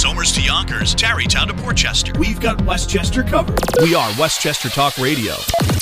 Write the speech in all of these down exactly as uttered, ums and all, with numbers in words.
Somers to Yonkers, Tarrytown to Portchester. We've got Westchester covered. We are Westchester Talk Radio.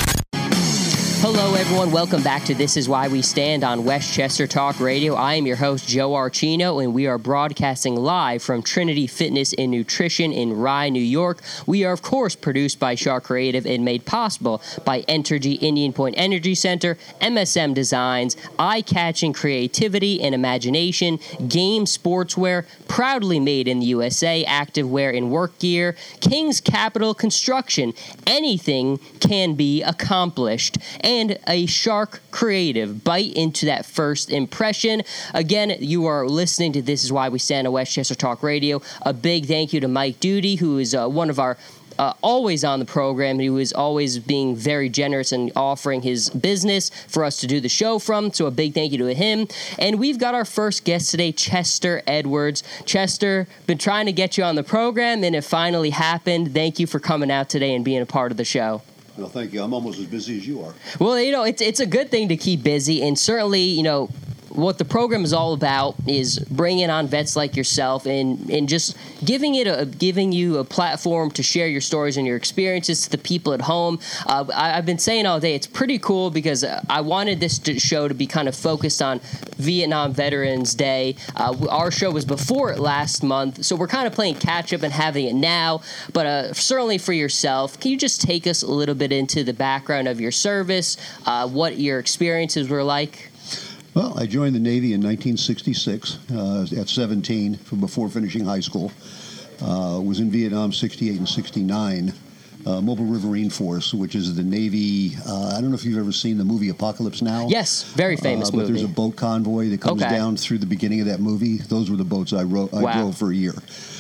Hello, everyone. Welcome back to This Is Why We Stand on Westchester Talk Radio. I am your host, Joe Archino, and we are broadcasting live from Trinity Fitness and Nutrition in Rye, New York. We are, of course, produced by Shark Creative and made possible by Entergy Indian Point Energy Center, M S M Designs, Eye-Catching Creativity and Imagination, Game Sportswear, proudly made in the U S A, activewear and work gear, King's Capital Construction. Anything can be accomplished. And a Shark Creative. Bite into that first impression. Again, you are listening to This Is Why We Stand on Westchester Talk Radio. A big thank you to Mike Duty, who is uh, one of our uh, always on the program, who is always being very generous and offering his business for us to do the show from. So a big thank you to him. And we've got our first guest today, Chester Edwards. Chester, been trying to get you on the program, and it finally happened. Thank you for coming out today and being a part of the show. Well, thank you. I'm almost as busy as you are. Well, you know, it's it's a good thing to keep busy, and certainly, you know, what the program is all about is bringing on vets like yourself and, and just giving it a giving you a platform to share your stories and your experiences to the people at home. Uh, I, I've been saying all day, it's pretty cool because I wanted this to show to be kind of focused on Vietnam Veterans Day. Uh, our show was before it last month, so we're kind of playing catch up and having it now. But uh, certainly for yourself, can you just take us a little bit into the background of your service, uh, what your experiences were like? Well, I joined the Navy in nineteen sixty-six uh, at seventeen, from before finishing high school. Uh, was in Vietnam sixty-eight and sixty-nine. Uh, Mobile Riverine Force, which is the Navy. Uh, I don't know if you've ever seen the movie Apocalypse Now. Yes, very famous uh, but movie. But there's a boat convoy that comes okay. down through the beginning of that movie. Those were the boats I, wrote, I wow. drove for a year.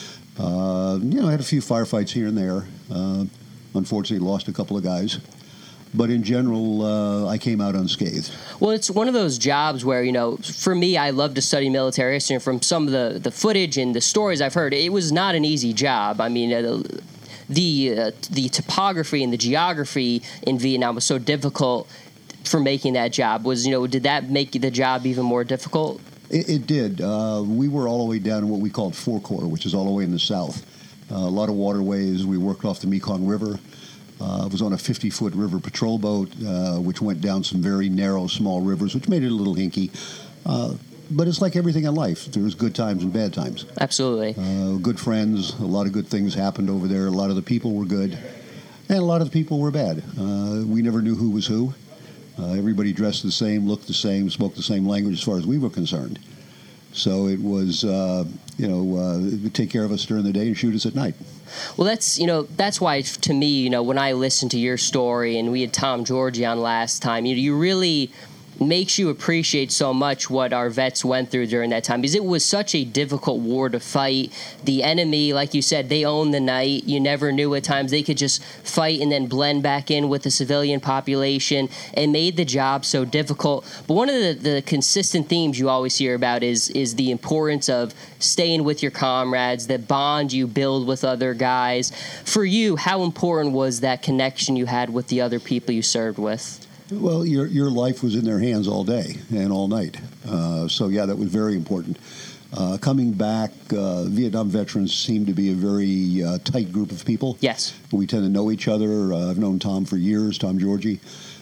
Uh, you know, I had a few firefights here and there. Uh, unfortunately, lost a couple of guys. But in general, uh, I came out unscathed. Well, it's one of those jobs where, you know, for me, I love to study military history. And from some of the, the footage and the stories I've heard, it was not an easy job. I mean, uh, the uh, the topography and the geography in Vietnam was so difficult for making that job. Was, you know, did that make the job even more difficult? It, it did. Uh, we were all the way down in what we called Four Corps, which is all the way in the south. Uh, a lot of waterways. We worked off the Mekong River. Uh, I was on a fifty-foot river patrol boat, uh, which went down some very narrow, small rivers, which made it a little hinky. Uh, but it's like everything in life. There's good times and bad times. Absolutely. Uh, good friends. A lot of good things happened over there. A lot of the people were good. And a lot of the people were bad. Uh, we never knew who was who. Uh, everybody dressed the same, looked the same, spoke the same language as far as we were concerned. So it was, uh, you know, uh, take care of us during the day and shoot us at night. Well, that's, you know, that's why, to me, you know, when I listen to your story, and we had Tom Georgie on last time, you, you really makes you appreciate so much what our vets went through during that time, because it was such a difficult war to fight. The enemy, like you said, they owned the night. You never knew at times they could just fight and then blend back in with the civilian population, and made the job so difficult. But one of the, the consistent themes you always hear about is is the importance of staying with your comrades, that bond you build with other guys. For you, how important was that connection you had with the other people you served with? Well, your your life was in their hands all day and all night. Uh, so, yeah, that was very important. Uh, coming back, uh, Vietnam veterans seem to be a very uh, tight group of people. Yes. We tend to know each other. Uh, I've known Tom for years, Tom Georgie.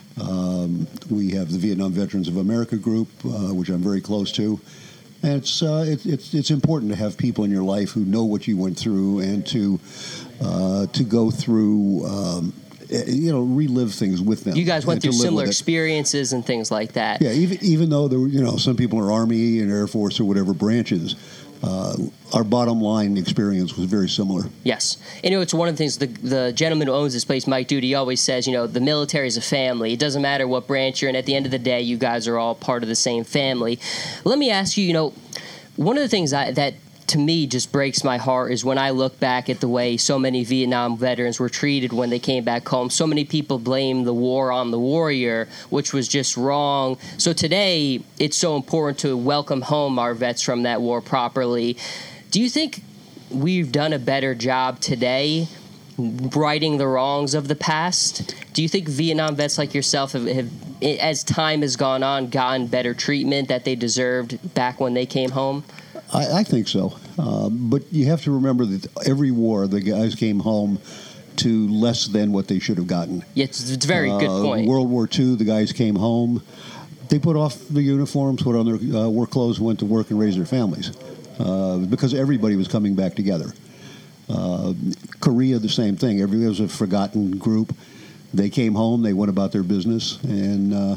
Um, we have the Vietnam Veterans of America group, uh, which I'm very close to. And it's, uh, it, it's it's important to have people in your life who know what you went through, and to, uh, to go through... Um, you know, relive things with them. You guys went through similar experiences and things like that. Yeah, even even though there were, you know, some people are Army and Air Force or whatever branches, uh, our bottom line experience was very similar. Yes. And, you know, it's one of the things, the, the gentleman who owns this place, Mike Duty, always says, you know, the military is a family. It doesn't matter what branch you're in. At the end of the day, you guys are all part of the same family. Let me ask you, you know, one of the things I, that to me just breaks my heart is when I look back at the way so many Vietnam veterans were treated when they came back home. So many people blame the war on the warrior, which was just wrong. So today, it's so important to welcome home our vets from that war properly. Do you think we've done a better job today righting the wrongs of the past? Do you think Vietnam vets like yourself have, have, as time has gone on, gotten better treatment that they deserved back when they came home? I, I think so. Uh, but you have to remember that every war, the guys came home to less than what they should have gotten. Yeah, it's, it's a very good Uh, point. World War Two, the guys came home. They put off the uniforms, put on their uh, work clothes, went to work and raised their families uh, because everybody was coming back together. Uh, Korea, the same thing. Everybody was a forgotten group. They came home, they went about their business, and uh,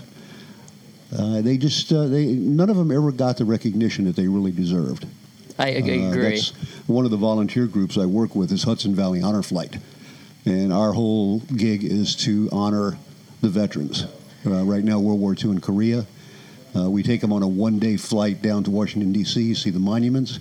uh, they just uh, they none of them ever got the recognition that they really deserved. I agree. Uh, that's one of the volunteer groups I work with is Hudson Valley Honor Flight, and our whole gig is to honor the veterans. Uh, right now, World War Two in Korea. Uh, we take them on a one-day flight down to Washington, D C, see the monuments.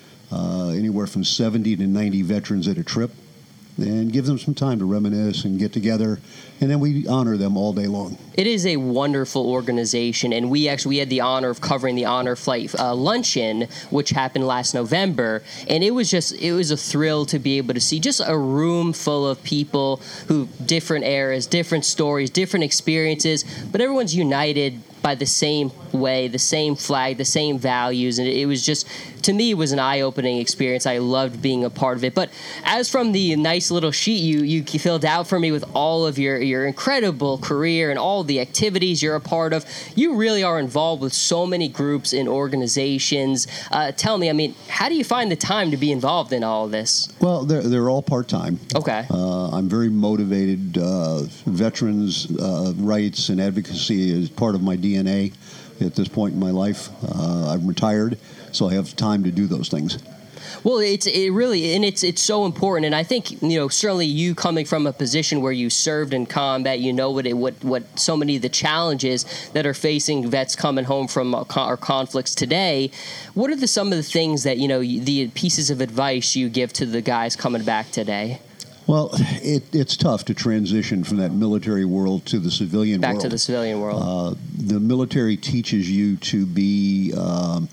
Uh, anywhere from seventy to ninety veterans at a trip, and give them some time to reminisce and get together, and then we honor them all day long. It is a wonderful organization, and we actually we had the honor of covering the Honor Flight uh, luncheon, which happened last November, and it was just it was a thrill to be able to see just a room full of people who different eras, different stories, different experiences, but everyone's united by the same way, the same flag, the same values, and it was just, to me, it was an eye-opening experience. I loved being a part of it. But as from the nice little sheet you you filled out for me with all of your, your incredible career and all the activities you're a part of, you really are involved with so many groups and organizations. Uh, tell me, I mean, how do you find the time to be involved in all of this? Well, they're, they're all part-time. Okay. Uh, I'm very motivated. Uh, veterans' uh, rights and advocacy is part of my D N A at this point in my life. Uh, I'm retired, so I have time to do those things. Well, it's it really, and it's it's so important. And I think, you know, certainly you coming from a position where you served in combat, you know what it, what what so many of the challenges that are facing vets coming home from our conflicts today. What are the some of the things that, you know, the pieces of advice you give to the guys coming back today? Well, it, it's tough to transition from that military world to the civilian Back world. to the civilian world. Uh, the military teaches you to be um,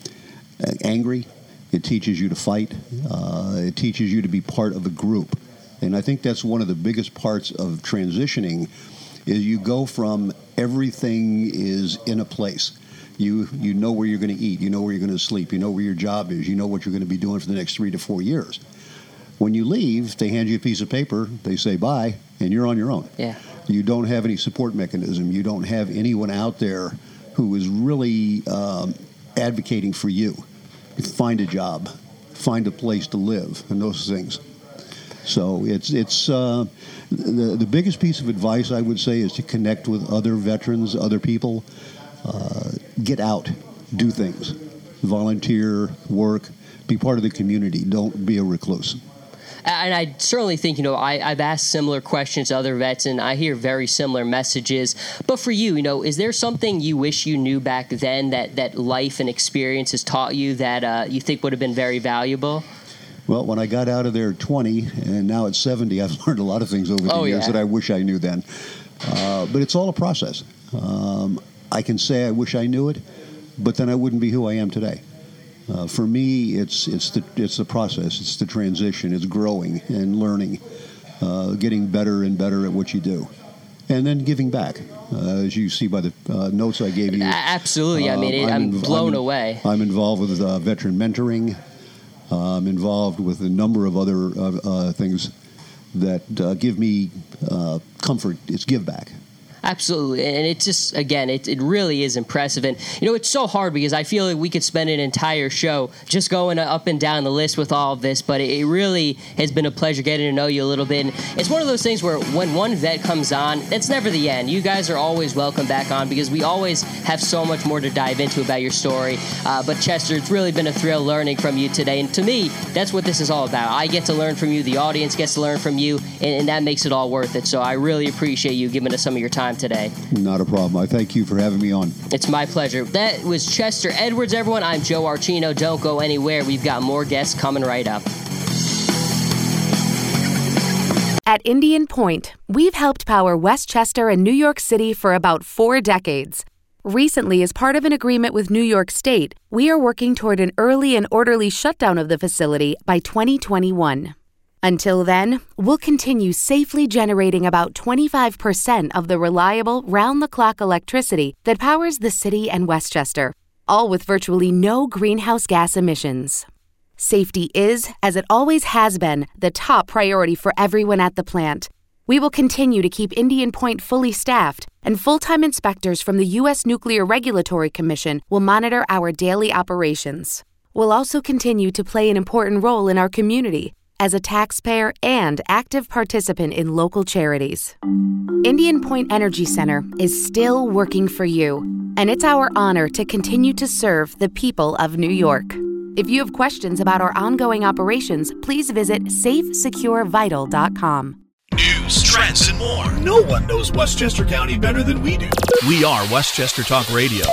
angry. It teaches you to fight. Uh, it teaches you to be part of a group. And I think that's one of the biggest parts of transitioning is you go from everything is in a place. You you know where you're going to eat. You know where you're going to sleep. You know where your job is. You know what you're going to be doing for the next three to four years. When you leave, they hand you a piece of paper, they say bye, and you're on your own. Yeah. You don't have any support mechanism. You don't have anyone out there who is really um, advocating for you. Find a job, find a place to live, and those things. So it's it's uh, the the biggest piece of advice I would say is to connect with other veterans, other people. Uh, get out, do things, volunteer, work, be part of the community. Don't be a recluse. And I certainly think, you know, I, I've asked similar questions to other vets, and I hear very similar messages. But for you, you know, is there something you wish you knew back then that, that life and experience has taught you that uh, you think would have been very valuable? Well, when I got out of there at twenty, and now at seventy, I've learned a lot of things over the oh, years yeah. that I wish I knew then. Uh, but it's all a process. Um, I can say I wish I knew it, but then I wouldn't be who I am today. Uh, for me, it's it's the it's the process. It's the transition. It's growing and learning, uh, getting better and better at what you do, and then giving back. Uh, as you see by the uh, notes I gave you. Absolutely. I mean, it, I'm, I'm inv- blown I'm, away. I'm involved with uh, veteran mentoring. Uh, I'm involved with a number of other uh, uh, things that uh, give me uh, comfort. It's give back. Absolutely. And it's just, again, it, it really is impressive. And, you know, it's so hard because I feel like we could spend an entire show just going up and down the list with all of this, but it, it really has been a pleasure getting to know you a little bit. And it's one of those things where when one vet comes on, it's never the end. You guys are always welcome back on because we always have so much more to dive into about your story. Uh, but Chester, it's really been a thrill learning from you today. And to me, that's what this is all about. I get to learn from you, the audience gets to learn from you, and, and that makes it all worth it. So I really appreciate you giving us some of your time today. Not a problem. I thank you for having me on. It's my pleasure. That was Chester Edwards, everyone. I'm Joe Archino. Don't go anywhere. We've got more guests coming right up. At Indian Point, we've helped power Westchester and New York City for about four decades. Recently, as part of an agreement with New York State, we are working toward an early and orderly shutdown of the facility by twenty twenty-one. Until then, we'll continue safely generating about twenty-five percent of the reliable, round-the-clock electricity that powers the city and Westchester, all with virtually no greenhouse gas emissions. Safety is, as it always has been, the top priority for everyone at the plant. We will continue to keep Indian Point fully staffed, and full-time inspectors from the U S Nuclear Regulatory Commission will monitor our daily operations. We'll also continue to play an important role in our community as a taxpayer and active participant in local charities. Indian Point Energy Center is still working for you, and it's our honor to continue to serve the people of New York. If you have questions about our ongoing operations, please visit safe secure vital dot com. News, trends, and more. No one knows Westchester County better than we do. We are Westchester Talk Radio.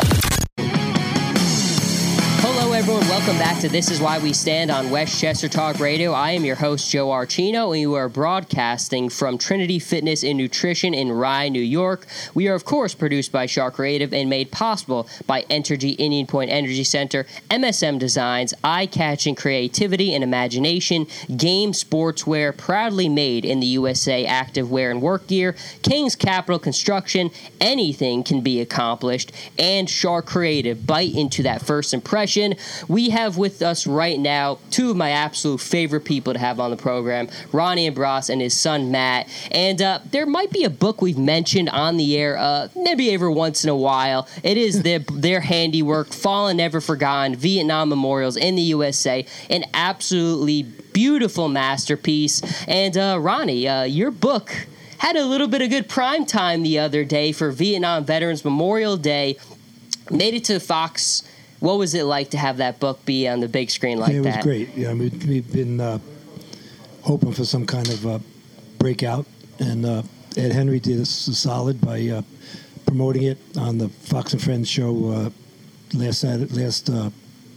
Hello, everyone. Welcome back to This Is Why We Stand on Westchester Talk Radio. I am your host, Joe Archino, and we are broadcasting from Trinity Fitness and Nutrition in Rye, New York. We are, of course, produced by Shark Creative and made possible by Entergy Indian Point Energy Center, M S M Designs, eye-catching creativity and imagination, Game Sportswear, proudly made in the U S A active wear and work gear, King's Capital Construction, anything can be accomplished, and Shark Creative, bite into that first impression. We have with us right now two of my absolute favorite people to have on the program, Ronnie Ambross and his son Matt. And uh, there might be a book we've mentioned on the air, uh, maybe every once in a while. It is their, their handiwork, Fallen Never Forgotten, Vietnam Memorials in the U S A, an absolutely beautiful masterpiece. And uh, Ronnie, uh, your book had a little bit of good prime time the other day for Vietnam Veterans Memorial Day. Made it to Fox. What was it like to have that book be on the big screen like that? It was that? great. Yeah, I mean, we've been uh, hoping for some kind of uh, breakout, and uh, Ed Henry did us a solid by uh, promoting it on the Fox and Friends show uh, last Saturday, last uh,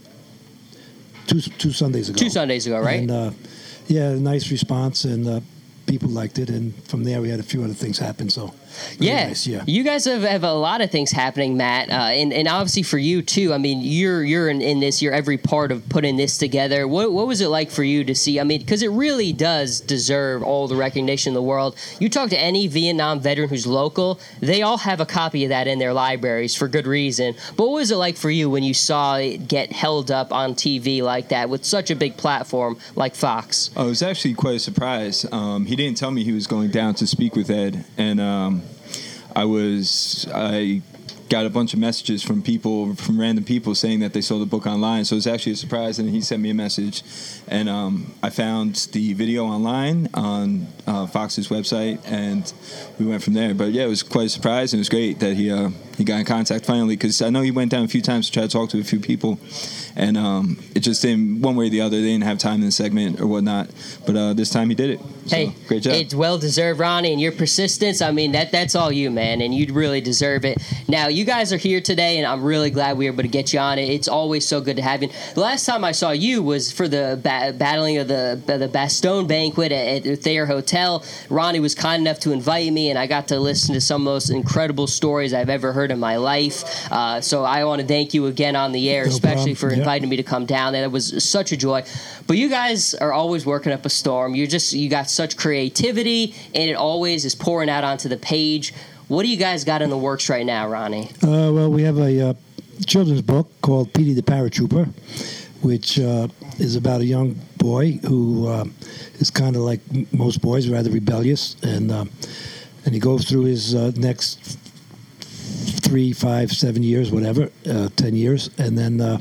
two two Sundays ago. Two Sundays ago, right? And uh, yeah, nice response, and uh, people liked it, and from there we had a few other things happen. So. Really yeah. Nice, yeah, you guys have, have a lot of things happening, Matt, uh, and and obviously for you too. I mean, you're you're in, in this. You're every part of putting this together. What what was it like for you to see? I mean, because it really does deserve all the recognition in the world. You talk to any Vietnam veteran who's local, they all have a copy of that in their libraries for good reason. But what was it like for you when you saw it get held up on T V like that with such a big platform like Fox? Oh, it was actually quite a surprise. Um, he didn't tell me he was going down to speak with Ed, and. Um, I was I got a bunch of messages from people, from random people saying that they saw the book online. So it was actually a surprise, and he sent me a message. And um, I found the video online on uh, Fox's website, and we went from there. But, yeah, it was quite a surprise, and it was great that he uh, he got in contact finally, because I know he went down a few times to try to talk to a few people. And um, it just didn't, one way or the other, they didn't have time in the segment or whatnot. But uh, this time he did it. So, hey, great job. It's well-deserved, Ronnie, and your persistence, I mean, that that's all you, man, and you really deserve it. Now, you guys are here today, and I'm really glad we were able to get you on it. It's always so good to have you. The last time I saw you was for the ba- battling of the the Bastogne banquet at, at Thayer Hotel. Ronnie was kind enough to invite me, and I got to listen to some of the most incredible stories I've ever heard in my life. Uh, so I want to thank you again on the air, no especially problem. for Yep. inviting me to come down. That was such a joy. But you guys are always working up a storm. You just you got such creativity, and it always is pouring out onto the page. What do you guys got in the works right now, Ronnie? Uh, well, we have a uh, children's book called Petey the Paratrooper, which uh, is about a young boy who uh, is kind of like m- most boys, rather rebellious, and uh, and he goes through his uh, next three, five, seven years, whatever, uh, ten years, and then uh,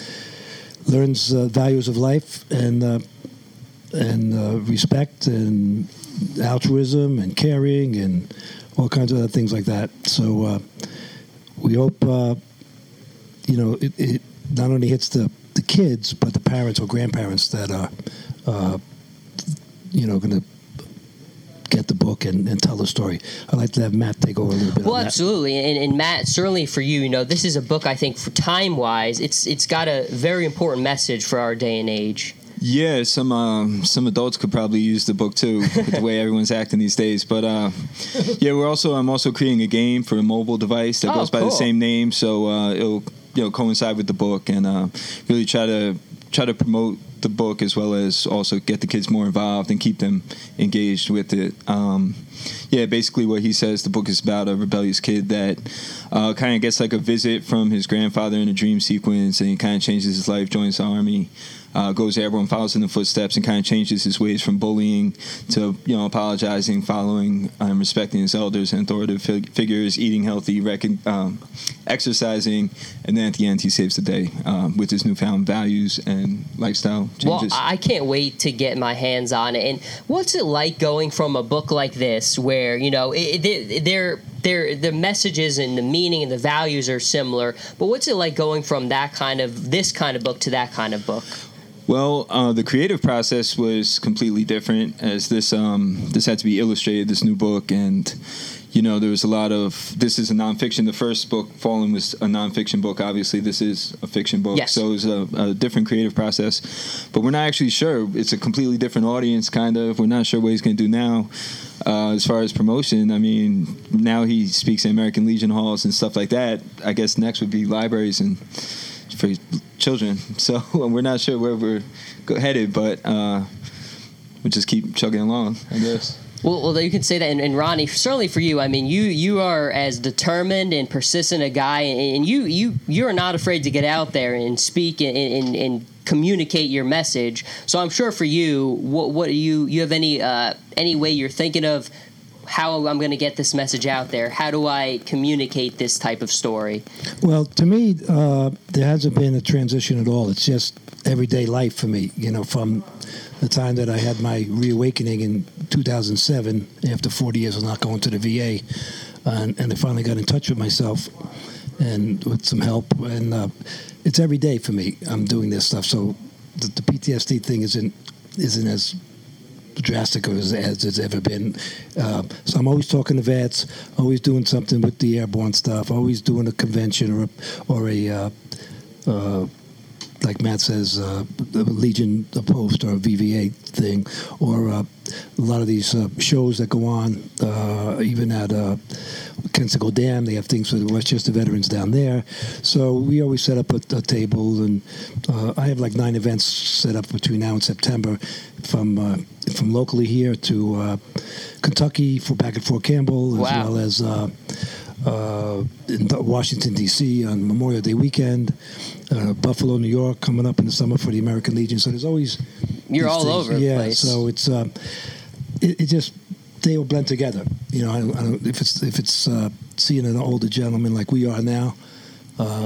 learns uh, values of life and uh, and uh, respect and altruism and caring and all kinds of other things like that. So uh, we hope, uh, you know, it, it not only hits the, the kids, but the parents or grandparents that are, uh, you know, going to get the book and, and tell the story. I'd like to have Matt take over a little bit. Well, on that. absolutely, and, and Matt, certainly for you, you know, this is a book I think for time-wise, it's it's got a very important message for our day and age. Yeah, some um, some adults could probably use the book too, with the way everyone's acting these days. But uh, yeah, we're also I'm also creating a game for a mobile device that Oh, goes by cool. the same name, so uh, it'll you know coincide with the book and uh, really try to try to promote the book as well as also get the kids more involved and keep them engaged with it. Um, yeah, basically what he says, the book is about a rebellious kid that uh, kind of gets like a visit from his grandfather in a dream sequence, and he kind of changes his life, joins the army. uh, goes airborne, follows in the footsteps, and kind of changes his ways from bullying to, you know, apologizing, following, um, respecting his elders and authoritative fig- figures, eating healthy, rec- um, exercising, and then at the end he saves the day um, with his newfound values and lifestyle changes. Well, I can't wait to get my hands on it. And what's it like going from a book like this, where, you know, it, it, they're They're, the messages and the meaning and the values are similar, but what's it like going from that kind of this kind of book to that kind of book? Well, uh, the creative process was completely different, as this um, this had to be illustrated, this new book, and you know there was a lot of this is a nonfiction. The first book, Fallen, was a nonfiction book. Obviously, this is a fiction book, yes. So it was a, a different creative process. But we're not actually sure. It's a completely different audience, kind of. We're not sure what he's going to do now. Uh, as far as promotion, I mean, now he speaks in American Legion halls and stuff like that. I guess next would be libraries and for children. So we're not sure where we're headed, but uh, we'll just keep chugging along, I guess. Well, well, you can say that, and, and Ronnie, certainly for you. I mean, you you are as determined and persistent a guy, and you you you are not afraid to get out there and speak and and, and communicate your message. So I'm sure for you, what what do you you have any uh, any way you're thinking of how I'm going to get this message out there? How do I communicate this type of story? Well, to me, uh, there hasn't been a transition at all. It's just everyday life for me. You know, from the time that I had my reawakening in two thousand seven, after forty years of not going to the V A, and, and I finally got in touch with myself, and with some help, and uh, it's every day for me. I'm doing this stuff, so the, the P T S D thing isn't isn't as drastic as, as it's ever been. Uh, so I'm always talking to vets, always doing something with the airborne stuff, always doing a convention or a, or a uh, uh, like Matt says, uh, a Legion a post or a V V A thing, or uh, a lot of these uh, shows that go on, uh, even at uh, Kensico Dam, they have things for the Westchester veterans down there. So we always set up a, a table, and uh, I have like nine events set up between now and September, from uh, from locally here to uh, Kentucky, for back at Fort Campbell, as wow. well as uh, uh, in Washington, D C on Memorial Day weekend, uh, Buffalo, New York, coming up in the summer for the American Legion. So there's always... You're all things. over the yeah, place. so it's... Uh, it, it just... They will blend together. You know, I don't, I don't, if it's if it's uh, seeing an older gentleman like we are now, uh,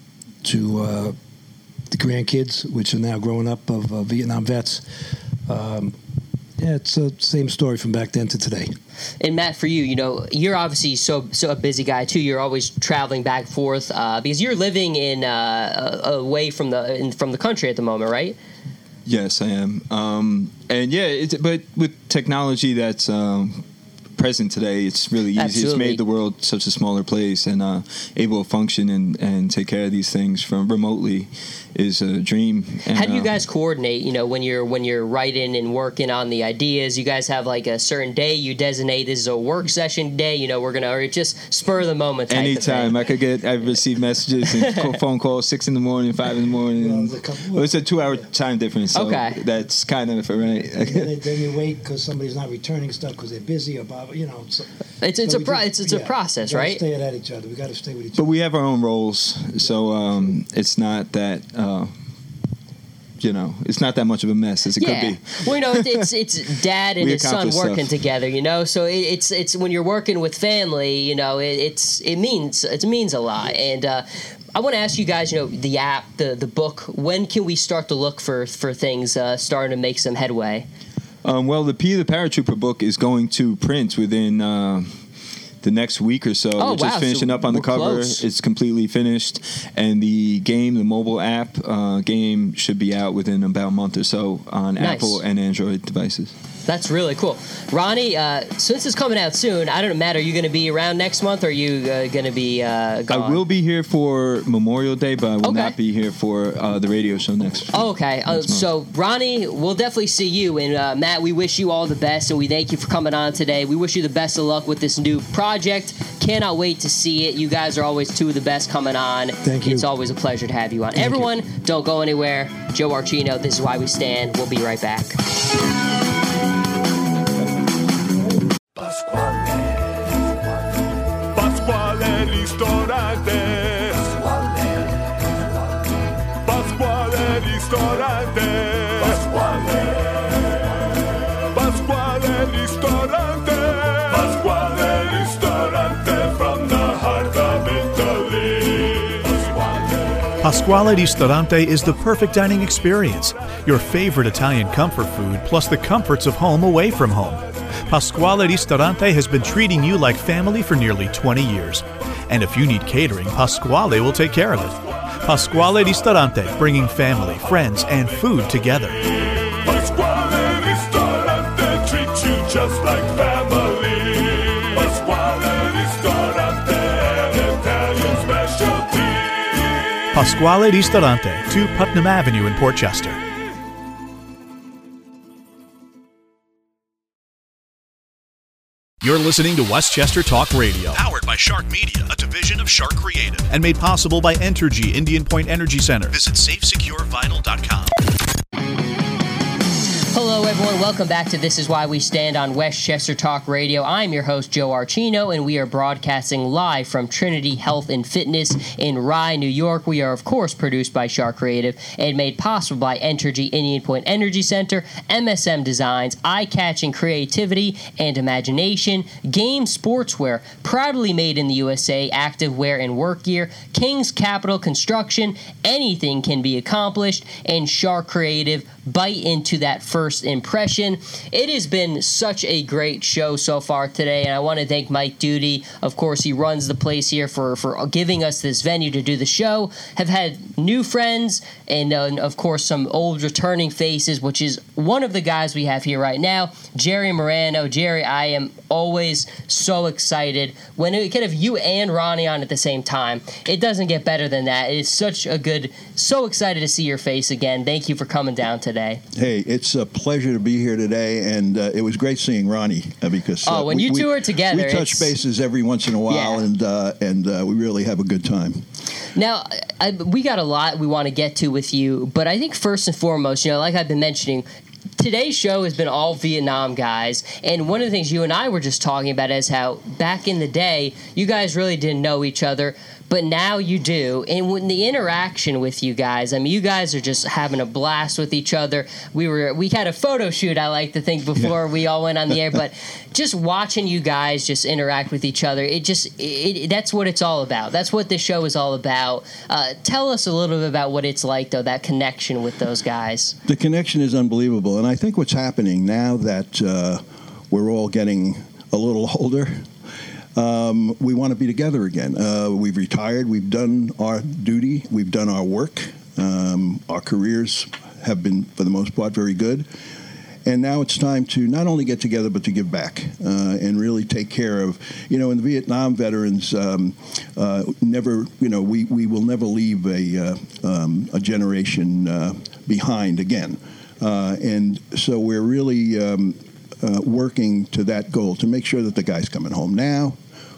to uh, the grandkids, which are now growing up, of uh, Vietnam vets. Um, yeah, it's the same story from back then to today. And Matt, for you, you know, you're obviously so so a busy guy too. You're always traveling back and forth uh, because you're living in uh, away from the in, from the country at the moment, right? Yes, I am. Um, and yeah, it's, but with technology that's um, present today, it's really easy. Absolutely. It's made the world such a smaller place, and uh, able to function and, and take care of these things from remotely is a dream. And, how do you uh, guys coordinate, you know, when you're when you're writing and working on the ideas? You guys have like a certain day you designate this is a work session day, you know, we're gonna, or just spur of the moment type anytime. of thing? I could get, I've received messages and call, phone calls six in the morning, five in the morning. Well, it's a Well, it's a two hour time difference, so Okay. that's kind of right. then, then you wait because somebody's not returning stuff because they're busy, or blah, blah, you know. So, It's it's so a we pro- just- it's it's a yeah, process, we gotta right? Stay at each other. We got to stay with each But other. we have our own roles, so um, it's not that, uh, you know, it's not that much of a mess as it Yeah. could be. Well, you know, it's it's dad and We his son accomplish working stuff. together, you know. So it, it's it's when you're working with family, you know, it, it's it means it means a lot. And uh, I want to ask you guys, you know, the app, the the book. When can we start to look for for things uh, starting to make some headway? Um, well, the P the Paratrooper book is going to print within uh, the next week or so. Oh, We're just wow, finishing so up on the we're cover. close. It's completely finished. And the game, the mobile app uh, game, should be out within about a month or so on Nice. Apple and Android devices. That's really cool. Ronnie, uh, since it's coming out soon, I don't know, Matt, are you going to be around next month, or are you uh, going to be uh, gone? I will be here for Memorial Day, but I will Okay. not be here for uh, the radio show next Oh, okay. Uh, next month. so, Ronnie, we'll definitely see you. And, uh, Matt, we wish you all the best, and we thank you for coming on today. We wish you the best of luck with this new project. Cannot wait to see it. You guys are always two of the best coming on. Thank you. It's always a pleasure to have you on. Thank Everyone, you. don't go anywhere. Joe Archino, This Is Why We Stand. We'll be right back. Pasquale Ristorante. Pasquale Ristorante. Pasquale Ristorante is the perfect dining experience. Your favorite Italian comfort food plus the comforts of home away from home. Pasquale Ristorante has been treating you like family for nearly twenty years. And if you need catering, Pasquale will take care of it. Pasquale Ristorante, bringing family, friends, and food together. Pasquale Ristorante treats you just like family. Pasquale Ristorante, an Italian specialty. Pasquale Ristorante, two Putnam Avenue in Port Chester. You're listening to Westchester Talk Radio, powered by Shark Media, a division of Shark Creative, and made possible by Entergy Indian Point Energy Center. Visit safe secure vinyl dot com. Hello, everyone. Welcome back to This Is Why We Stand on Westchester Talk Radio. I'm your host, Joe Archino, and we are broadcasting live from Trinity Health and Fitness in Rye, New York. We are, of course, produced by Shark Creative and made possible by Entergy Indian Point Energy Center, M S M Designs, Eye-Catching Creativity and Imagination, Game Sportswear, proudly made in the U S A, activewear and work gear, King's Capital Construction, anything can be accomplished, and Shark Creative, bite into that first impression. It has been such a great show so far today, and I want to thank Mike Duty. Of course, he runs the place here for, for giving us this venue to do the show. Have had new friends and, uh, and, of course, some old returning faces, which is one of the guys we have here right now, Jerry Morano. Jerry, I am always so excited when it kind of you and Ronnie on at the same time. It doesn't get better than that. It is such a good, so excited to see your face again. Thank you for coming down today. Hey, it's a pleasure to be here today, and uh, it was great seeing Ronnie uh, because uh, oh, when we, you two we, are together, we touch bases every once in a while, yeah. and uh, and uh, we really have a good time. Now, I, we got a lot we want to get to with you, but I think first and foremost, you know, like I've been mentioning, today's show has been all Vietnam guys, and one of the things you and I were just talking about is how back in the day, you guys really didn't know each other, but now you do. And when the interaction with you guys, I mean, you guys are just having a blast with each other. We were we had a photo shoot, I like to think, before yeah. we all went on the air, but just watching you guys just interact with each other, it just it, it, that's what it's all about. That's what this show is all about. Uh, tell us a little bit about what it's like, though, that connection with those guys. The connection is unbelievable, and I think what's happening now that uh, we're all getting a little older, Um, we want to be together again. Uh, we've retired. We've done our duty. We've done our work. Um, our careers have been, for the most part, very good. And now it's time to not only get together, but to give back uh, and really take care of, you know, and the Vietnam veterans um, uh, never, you know, we, we will never leave a, uh, um, a generation uh, behind again. Uh, and so we're really um, uh, working to that goal to make sure that the guys coming home now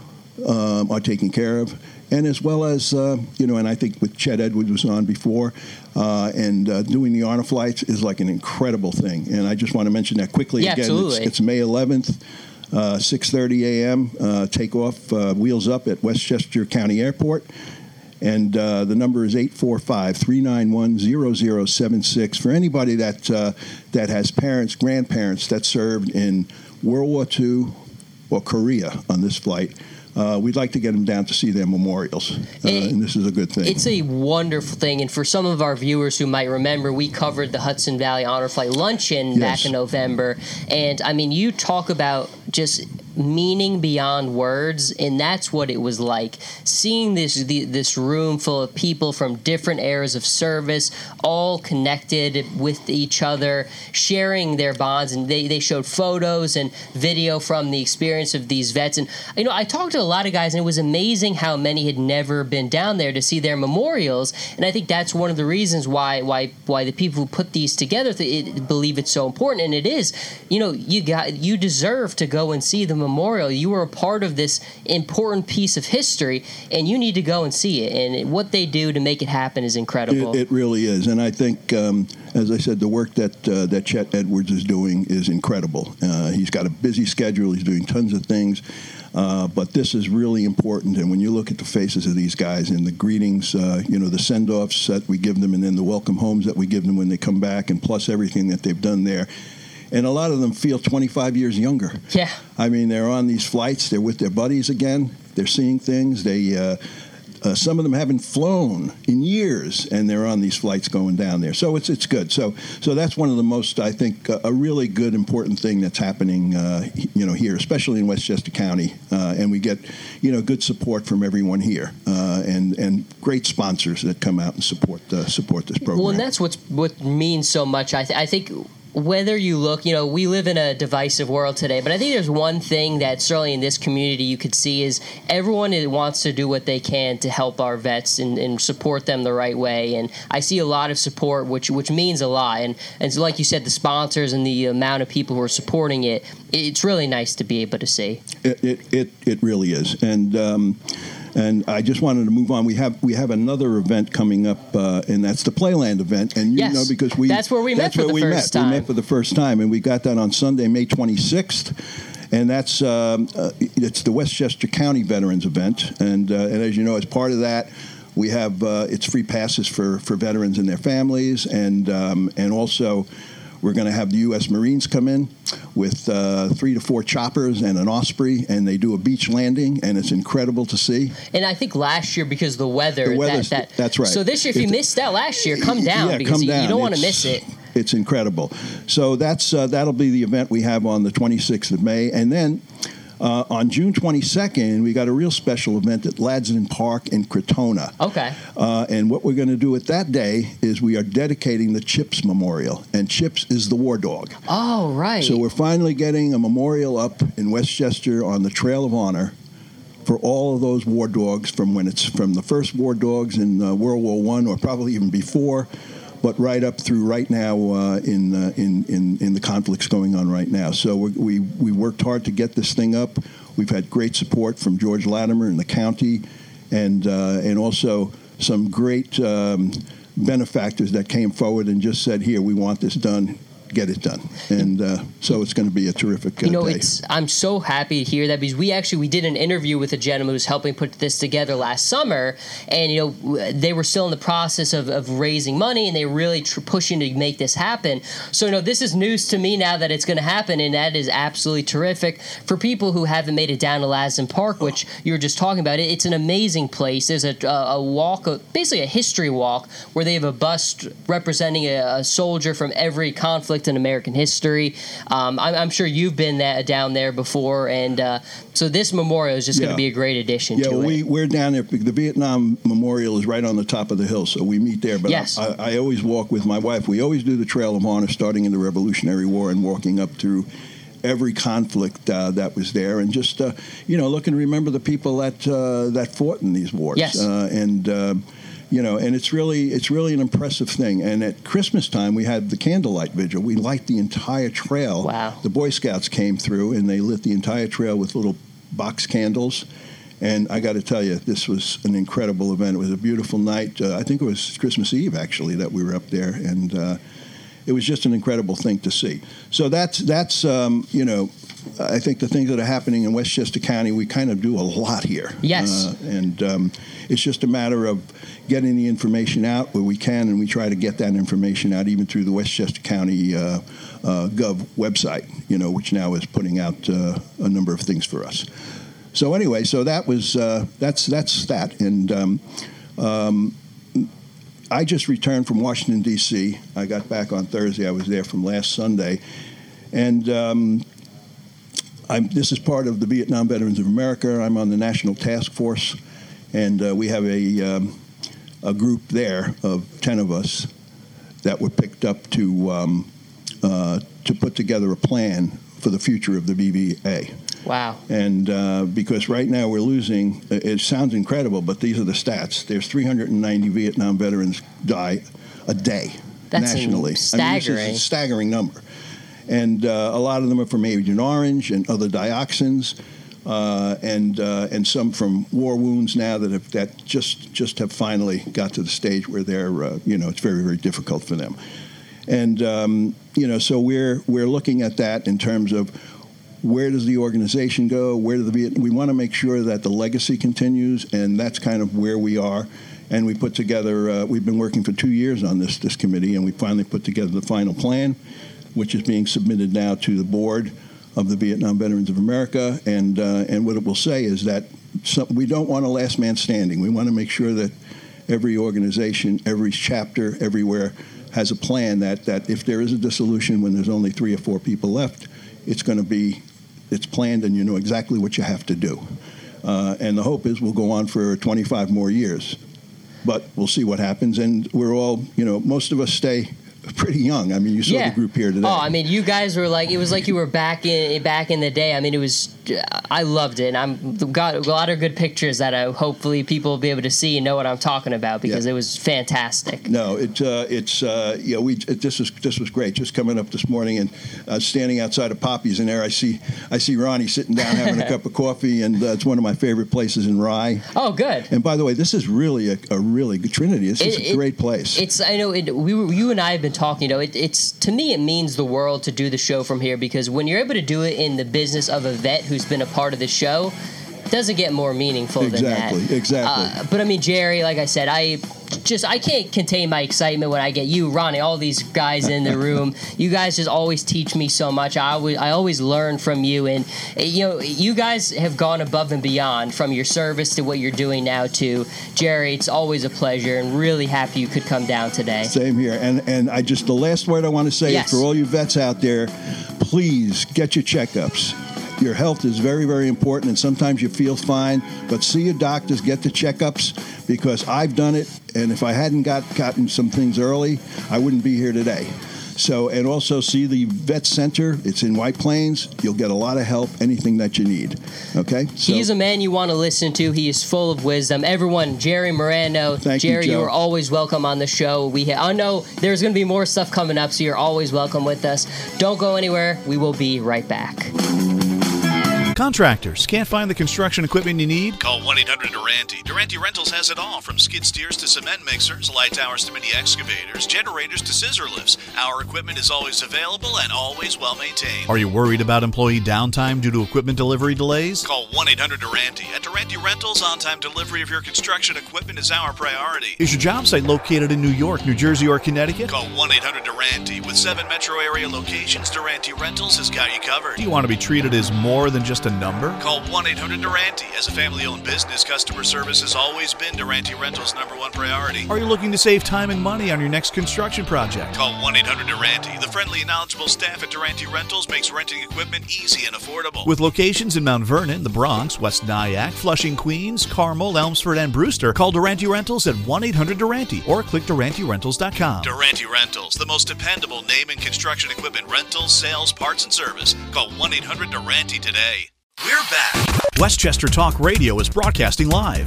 um, are taken care of. And as well as, uh, you know, and I think with Chet Edwards was on before, uh, and uh, doing the honor flights is like an incredible thing. And I just want to mention that quickly yeah, again. Absolutely. It's, it's May eleventh, uh, six thirty a.m., uh, takeoff, uh, wheels up at Westchester County Airport. And uh, the number is eight four five, three nine one, zero zero seven six. For anybody that, uh, that has parents, grandparents that served in World War Two or Korea on this flight, Uh, we'd like to get them down to see their memorials, uh, it, and this is a good thing. It's a wonderful thing, and for some of our viewers who might remember, we covered the Hudson Valley Honor Flight Luncheon yes. back in November, and, I mean, you talk about just meaning beyond words, and that's what it was like. Seeing this the, this room full of people from different eras of service, all connected with each other, sharing their bonds, and they, they showed photos and video from the experience of these vets. And, you know, I talked to a lot of guys, and it was amazing how many had never been down there to see their memorials, and I think that's one of the reasons why why why the people who put these together th- believe it's so important, and it is. You know, you got you deserve to go and see the memorial. You were a part of this important piece of history, and you need to go and see it. And what they do to make it happen is incredible. It, it really is, and I think, um, as I said, the work that uh, that Chet Edwards is doing is incredible. Uh, he's got a busy schedule. He's doing tons of things, uh, but this is really important. And when you look at the faces of these guys and the greetings, uh, you know, the send-offs that we give them, and then the welcome homes that we give them when they come back, and plus everything that they've done there. And a lot of them feel twenty-five years younger. Yeah. I mean, they're on these flights. They're with their buddies again. They're seeing things. They, uh, Uh, some of them haven't flown in years, and they're on these flights going down there. So it's it's good. So so that's one of the most, I think, uh, a really good, important thing that's happening, uh, you know, here, especially in Westchester County. Uh, and we get, you know, good support from everyone here, uh, and and great sponsors that come out and support uh, support this program. Well, and that's what's what means so much. I, th- I think. Whether you look, you know, we live in a divisive world today, but I think there's one thing that certainly in this community you could see is everyone wants to do what they can to help our vets and, and support them the right way. And I see a lot of support, which which means a lot. And, and so like you said, the sponsors and the amount of people who are supporting it, it's really nice to be able to see. It it, it, it really is. And um And I just wanted to move on. We have we have another event coming up, uh, and that's the Playland event. And you yes. know, because we that's where we that's met for where the we first met. time. We met for the first time, and we got that on Sunday, May twenty-sixth. And that's um, uh, it's the Westchester County Veterans event. And uh, and as you know, as part of that, we have uh, it's free passes for, for veterans and their families, and um, and also. We're going to have the U S Marines come in with uh, three to four choppers and an Osprey, and they do a beach landing, and it's incredible to see. And I think last year, because of the weather, the that, that that's right. So this year, if you it's, missed out last year, come down yeah, because come you, down. you don't want to It's, miss it. It's incredible. So that's uh, that'll be the event we have on the twenty-sixth of May, and then. Uh, on June twenty-second, we got a real special event at Ladson Park in Crotona. Okay. Uh, and what we're going to do at that day is we are dedicating the Chips Memorial. And Chips is the war dog. Oh, right. So we're finally getting a memorial up in Westchester on the Trail of Honor for all of those war dogs from when it's from the first war dogs in uh, World War One or probably even before, but right up through right now uh, in, uh, in in in the conflicts going on right now. So we, we we worked hard to get this thing up. We've had great support from George Latimer and the county, and uh, and also some great um, benefactors that came forward and just said, "Here, we want this done. Get it done." And uh, so it's going to be a terrific uh, you know, day. it's I'm so happy to hear that because we actually we did an interview with a gentleman who's helping put this together last summer, and you know they were still in the process of, of raising money, and they were really tr- pushing to make this happen. So you know this is news to me now that it's going to happen, and that is absolutely terrific for people who haven't made it down to Ladson Park, which you were just talking about. It, it's an amazing place. There's a, a, a walk, a, basically a history walk, where they have a bust representing a, a soldier from every conflict in American history. Um, I'm, I'm sure you've been that, down there before, and uh, so this memorial is just Yeah. going to be a great addition Yeah, to well, it. we, we're down there. The Vietnam Memorial is right on the top of the hill, so we meet there. But Yes. I, I always walk with my wife. We always do the Trail of Honor, starting in the Revolutionary War and walking up through every conflict uh, that was there, and just uh, you know, look and remember the people that uh, that fought in these wars. Yes. Uh, and uh, you know, and it's really it's really an impressive thing. And at Christmas time, we had the candlelight vigil. We light the entire trail. Wow. The Boy Scouts came through and they lit the entire trail with little box candles. And I got to tell you, this was an incredible event. It was a beautiful night. Uh, I think it was Christmas Eve, actually, that we were up there. And uh, it was just an incredible thing to see. So that's, that's um, you know, I think the things that are happening in Westchester County, we kind of do a lot here. Yes. Uh, and um, it's just a matter of getting the information out where we can, and we try to get that information out even through the Westchester County uh, uh, Gov website, you know, which now is putting out uh, a number of things for us. So anyway, so that was uh, that's that's that, and um, um, I just returned from Washington D C I got back on Thursday. I was there from last Sunday, and um, I'm, this is part of the Vietnam Veterans of America. I'm on the National Task Force, and uh, we have a um, a group there of ten of us that were picked up to um, uh, to put together a plan for the future of the V V A. Wow. And uh, because right now we're losing, it sounds incredible, but these are the stats. There's three hundred ninety Vietnam veterans die a day That's nationally. staggering. I mean, this is a staggering number. And uh, a lot of them are from Agent Orange and other dioxins, uh, and uh, and some from war wounds now that have that just just have finally got to the stage where they're uh, you know it's very very difficult for them. And um, you know so we're we're looking at that in terms of where does the organization go? Where do the Viet- we want to make sure that the legacy continues, and that's kind of where we are. And we put together. Uh, we've been working for two years on this this committee, and we finally put together the final plan, which is being submitted now to the board of the Vietnam Veterans of America. And uh, and what it will say is that some, we don't want a last man standing. We want to make sure that every organization, every chapter, everywhere has a plan that, that if there is a dissolution when there's only three or four people left, it's going to be, it's planned and you know exactly what you have to do. Uh, and the hope is we'll go on for twenty-five more years. But we'll see what happens. And we're all, you know, most of us stay pretty young. I mean, you saw yeah. the group here today. Oh, I mean, you guys were like, it was like you were back in back in the day. I mean, it was, I loved it. And I'm got a lot of good pictures that I hopefully people will be able to see and know what I'm talking about because yeah. it was fantastic. No, it uh, it's uh, you know we it, this was this was great. Just coming up this morning and uh, standing outside of Poppy's in there, I see I see Ronnie sitting down having a cup of coffee, and uh, it's one of my favorite places in Rye. Oh, good. And by the way, this is really a, a really good Trinity. This is it, a great place. It's I know it, we were, you and I have been talking. You know, it, it's to me it means the world to do the show from here because when you're able to do it in the business of a vet who's been a part of the show, it doesn't get more meaningful exactly, than that. Exactly. Uh, but I mean, Jerry, like I said, I just I can't contain my excitement when I get you, Ronnie, all these guys in the room. You guys just always teach me so much. I always I always learn from you, and you know, you guys have gone above and beyond from your service to what you're doing now. To Jerry, it's always a pleasure, and really happy you could come down today. Same here, and and I just the last word I want to say yes. is for all you vets out there, please get your checkups. Your health is very, very important, and sometimes you feel fine, but see your doctors, get the checkups, because I've done it, and if I hadn't got gotten some things early, I wouldn't be here today. So, and also see the Vet Center. It's in White Plains. You'll get a lot of help, anything that you need. Okay? So, he's a man you want to listen to. He is full of wisdom. Everyone, Jerry Morando. Thank Jerry, you, Joe. you are always welcome on the show. We ha- I know there's going to be more stuff coming up, so you're always welcome with us. Don't go anywhere. We will be right back. Contractors, can't find the construction equipment you need? Call one eight hundred Durante. Durante Rentals has it all, from skid steers to cement mixers, light towers to mini excavators, generators to scissor lifts. Our equipment is always available and always well maintained. Are you worried about employee downtime due to equipment delivery delays? Call one eight hundred Durante. At Durante Rentals, on-time delivery of your construction equipment is our priority. Is your job site located in New York, New Jersey, or Connecticut? Call one eight hundred Durante. With seven metro area locations, Durante Rentals has got you covered. Do you want to be treated as more than just a number? Call one eight hundred Durante. As a family-owned business, customer service has always been Durante Rentals' number one priority. Are you looking to save time and money on your next construction project? Call one eight hundred Durante. The friendly and knowledgeable staff at Durante Rentals makes renting equipment easy and affordable. With locations in Mount Vernon, the Bronx, West Nyack, Flushing, Queens, Carmel, Elmsford, and Brewster, call Durante Rentals at one eight hundred Durante or click Durante Rentals dot com. Durante Rentals, the most dependable name in construction equipment rentals, sales, parts, and service. Call one eight hundred Durante today. We're back. Westchester Talk Radio is broadcasting live.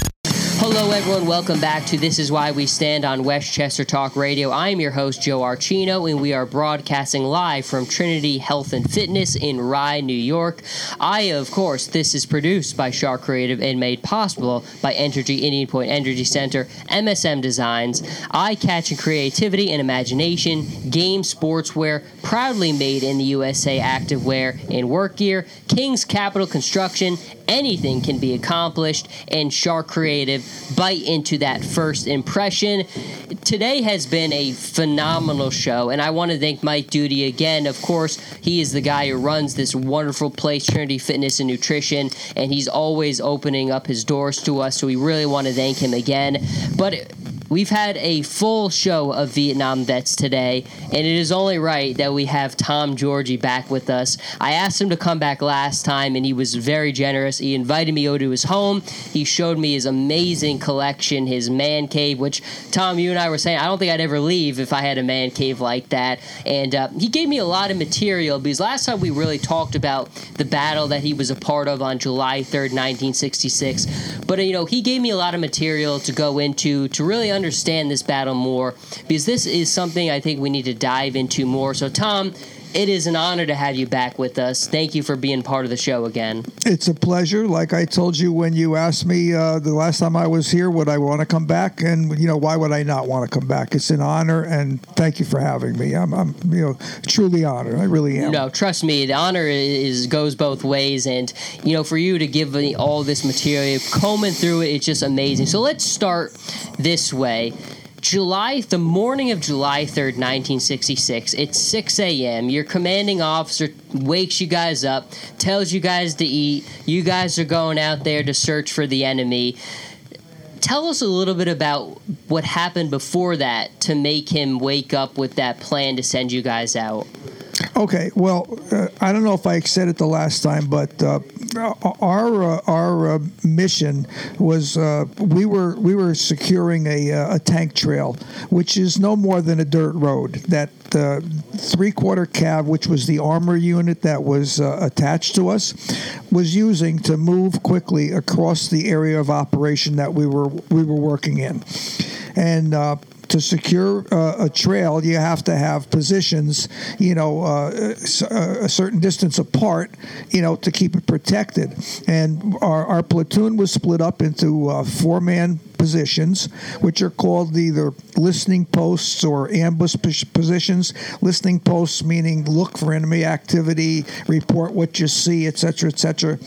Hello, everyone. Welcome back to This Is Why We Stand on Westchester Talk Radio. I am your host, Joe Archino, and we are broadcasting live from Trinity Health and Fitness in Rye, New York. I, of course, this is produced by Shark Creative and made possible by Entergy Indian Point Energy Center, M S M Designs, eye-catching creativity and imagination, game sportswear, proudly made in the U S A activewear and work gear, King's Capital Construction. Anything can be accomplished, and Shark Creative bite into that first impression. Today has been a phenomenal show, and I want to thank Mike Duty again. Of course, he is the guy who runs this wonderful place, Trinity Fitness and Nutrition, and he's always opening up his doors to us, so we really want to thank him again. But we've had a full show of Vietnam vets today, and it is only right that we have Tom Georgie back with us. I asked him to come back last time, and he was very generous. He invited me over to his home. He showed me his amazing collection, his man cave, which, Tom, you and I were saying, I don't think I'd ever leave if I had a man cave like that. And uh, he gave me a lot of material, because last time we really talked about the battle that he was a part of on July third, nineteen sixty-six. But, uh, you know, he gave me a lot of material to go into to really understand this battle more, because this is something I think we need to dive into more. So, Tom, it is an honor to have you back with us. Thank you for being part of the show again. It's a pleasure. Like I told you when you asked me uh, the last time I was here, would I want to come back? And, you know, why would I not want to come back? It's an honor, and thank you for having me. I'm, I'm you know, truly honored. I really am. No, trust me, the honor is goes both ways. And, you know, for you to give me all this material, combing through it, it's just amazing. So let's start this way. July, the morning of July third, nineteen sixty-six, it's six a.m. Your commanding officer wakes you guys up, tells you guys to eat. You guys are going out there to search for the enemy. Tell us a little bit about what happened before that to make him wake up with that plan to send you guys out. Okay, well, uh, I don't know if I said it the last time, but uh, our uh, our uh, mission was uh, we were we were securing a uh, a tank trail, which is no more than a dirt road. That uh, three-quarter cav, which was the armor unit that was uh, attached to us, was using to move quickly across the area of operation that we were we were working in, and. Uh, To secure uh, a trail, you have to have positions, you know, uh, a certain distance apart, you know, to keep it protected. And our, our platoon was split up into uh, four-man positions, which are called either listening posts or ambush positions. Listening posts meaning look for enemy activity, report what you see, et cetera, et cetera.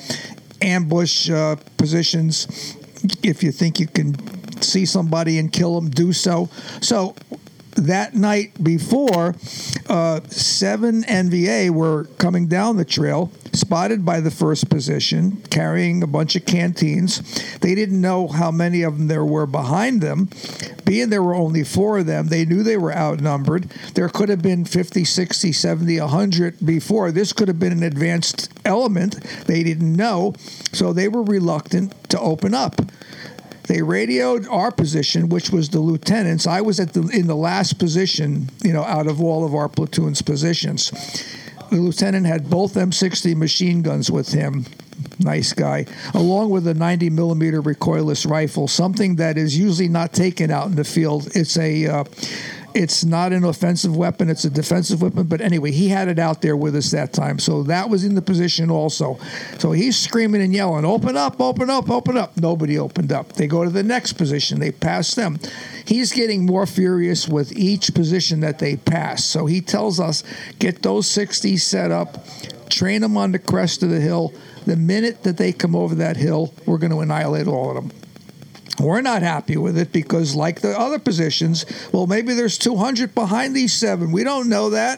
Ambush uh, positions, if you think you can see somebody and kill them, do so. So that night before, uh, seven N V A were coming down the trail, spotted by the first position, carrying a bunch of canteens. They didn't know how many of them there were behind them. Being there were only four of them, they knew they were outnumbered. There could have been fifty, sixty, seventy, one hundred before. This could have been an advanced element. They didn't know, so they were reluctant to open up. They radioed our position, which was the lieutenant's. I was at the in the last position, you know, out of all of our platoon's positions. The lieutenant had both M sixty machine guns with him. Nice guy, along with a ninety millimeter recoilless rifle, something that is usually not taken out in the field. It's a uh, It's not an offensive weapon. It's a defensive weapon. But anyway, he had it out there with us that time. So that was in the position also. So he's screaming and yelling, open up, open up, open up. Nobody opened up. They go to the next position. They pass them. He's getting more furious with each position that they pass. So he tells us, get those sixties set up, train them on the crest of the hill. The minute that they come over that hill, we're going to annihilate all of them. We're not happy with it because, like the other positions, well, maybe there's two hundred behind these seven. We don't know that.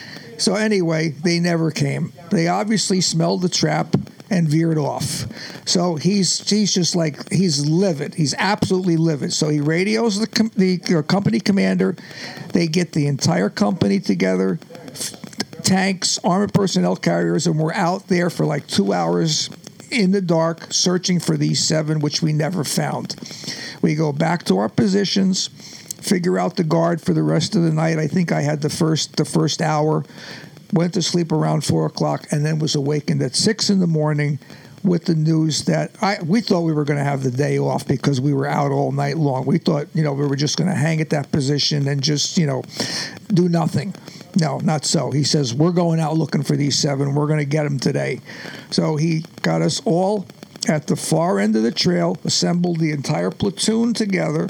So anyway, they never came. They obviously smelled the trap and veered off. So he's he's just like, he's livid. He's absolutely livid. So he radios the, com- the uh, company commander. They get the entire company together, f- tanks, armored personnel carriers, and we're out there for like two hours in the dark, searching for these seven, which we never found. We go back to our positions, figure out the guard for the rest of the night. I think I had the first the first hour, went to sleep around four o'clock, and then was awakened at six in the morning with the news that I we thought we were going to have the day off because we were out all night long. We thought, you know, we were just going to hang at that position and just, you know, do nothing. No, not so. He says, we're going out looking for these seven. We're going to get them today. So he got us all at the far end of the trail, assembled the entire platoon together,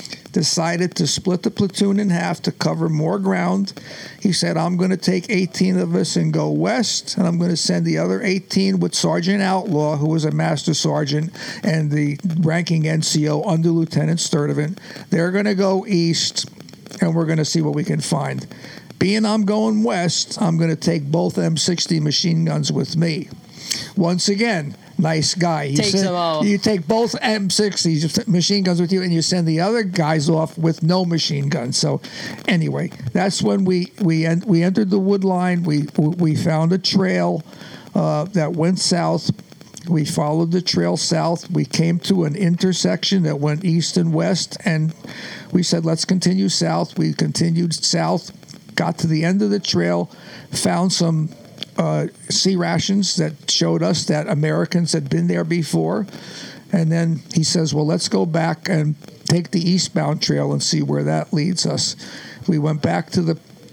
decided to split the platoon in half to cover more ground. He said, I'm going to take eighteen of us and go west, and I'm going to send the other eighteen with Sergeant Outlaw, who was a master sergeant, and the ranking N C O under Lieutenant Sturdivant. They're going to go east, and we're going to see what we can find. Being I'm going west, I'm going to take both M sixty machine guns with me. Once again, nice guy. You Takes send, them all. You take both M sixties machine guns with you, and you send the other guys off with no machine guns. So, anyway, that's when we we en- we entered the wood line. We we found a trail uh, that went south. We followed the trail south. We came to an intersection that went east and west, and we said, let's continue south. We continued south, got to the end of the trail, found some uh, sea rations that showed us that Americans had been there before. And then he says, well, let's go back and take the eastbound trail and see where that leads us. We went back to the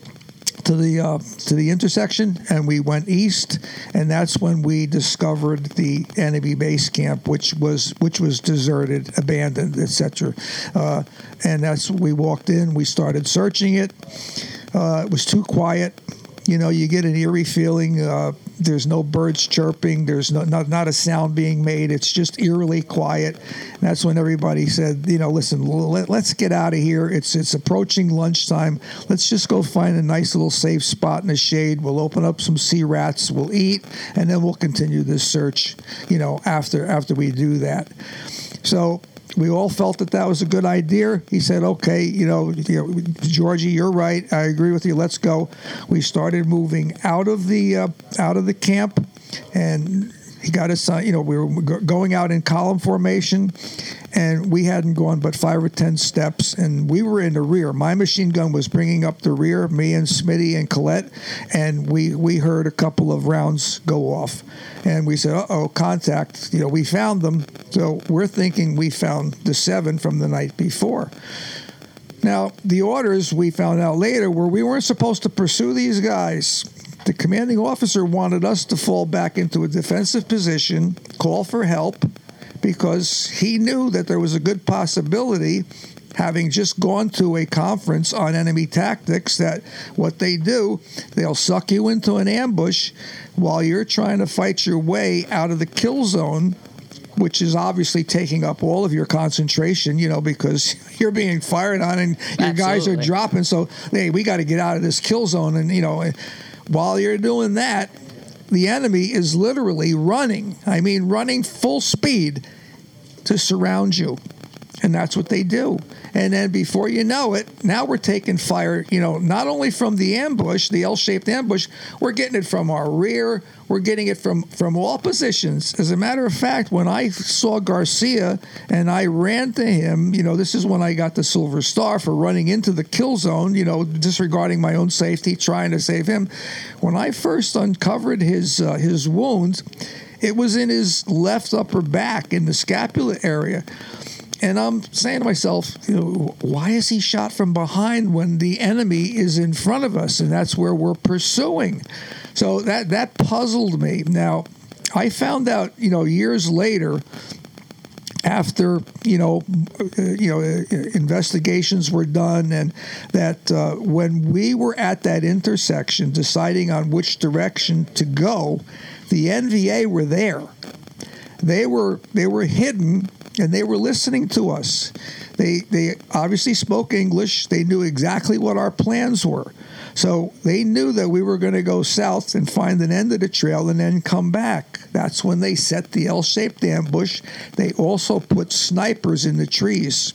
to the uh, to the intersection, and we went east, and that's when we discovered the enemy base camp, which was which was deserted, abandoned, et cetera. Uh, and that's we walked in, we started searching it. Uh, it was too quiet. You know, you get an eerie feeling. Uh, There's no birds chirping. There's no, not, not a sound being made. It's just eerily quiet. And that's when everybody said, you know, listen, let, let's get out of here. It's it's approaching lunchtime. Let's just go find a nice little safe spot in the shade. We'll open up some sea rats. We'll eat, and then we'll continue this search, you know, after after we do that. So we all felt that that was a good idea. He said, okay, you know, you know, Georgie, you're right. I agree with you. Let's go. We started moving out of the uh, out of the camp, and he got us, uh, you know, we were go- going out in column formation, and we hadn't gone but five or ten steps, and we were in the rear. My machine gun was bringing up the rear, me and Smitty and Colette, and we, we heard a couple of rounds go off. And we said, uh-oh, contact. You know, we found them. So we're thinking we found the seven from the night before. Now, the orders we found out later were we weren't supposed to pursue these guys. The commanding officer wanted us to fall back into a defensive position, call for help, because he knew that there was a good possibility, having just gone to a conference on enemy tactics, that what they do, they'll suck you into an ambush while you're trying to fight your way out of the kill zone, which is obviously taking up all of your concentration, you know, because you're being fired on and your Absolutely. guys are dropping. So, hey, we got to get out of this kill zone. And, you know, while you're doing that, the enemy is literally running. I mean, running full speed to surround you. And that's what they do. And then before you know it, now we're taking fire, you know, not only from the ambush, the L-shaped ambush, we're getting it from our rear. We're getting it from, from all positions. As a matter of fact, when I saw Garcia and I ran to him, you know, this is when I got the Silver Star for running into the kill zone, you know, disregarding my own safety, trying to save him. When I first uncovered his uh, his wound, it was in his left upper back in the scapula area. And I'm saying to myself, you know, why is he shot from behind when the enemy is in front of us? And that's where we're pursuing. So that, that puzzled me. Now, I found out, you know, years later, after, you know, uh, you know, uh, investigations were done, and that uh, when we were at that intersection deciding on which direction to go, the N V A were there. They were they were hidden, and they were listening to us. They they obviously spoke English. They knew exactly what our plans were. So they knew that we were going to go south and find an end of the trail and then come back. That's when they set the L-shaped ambush. They also put snipers in the trees.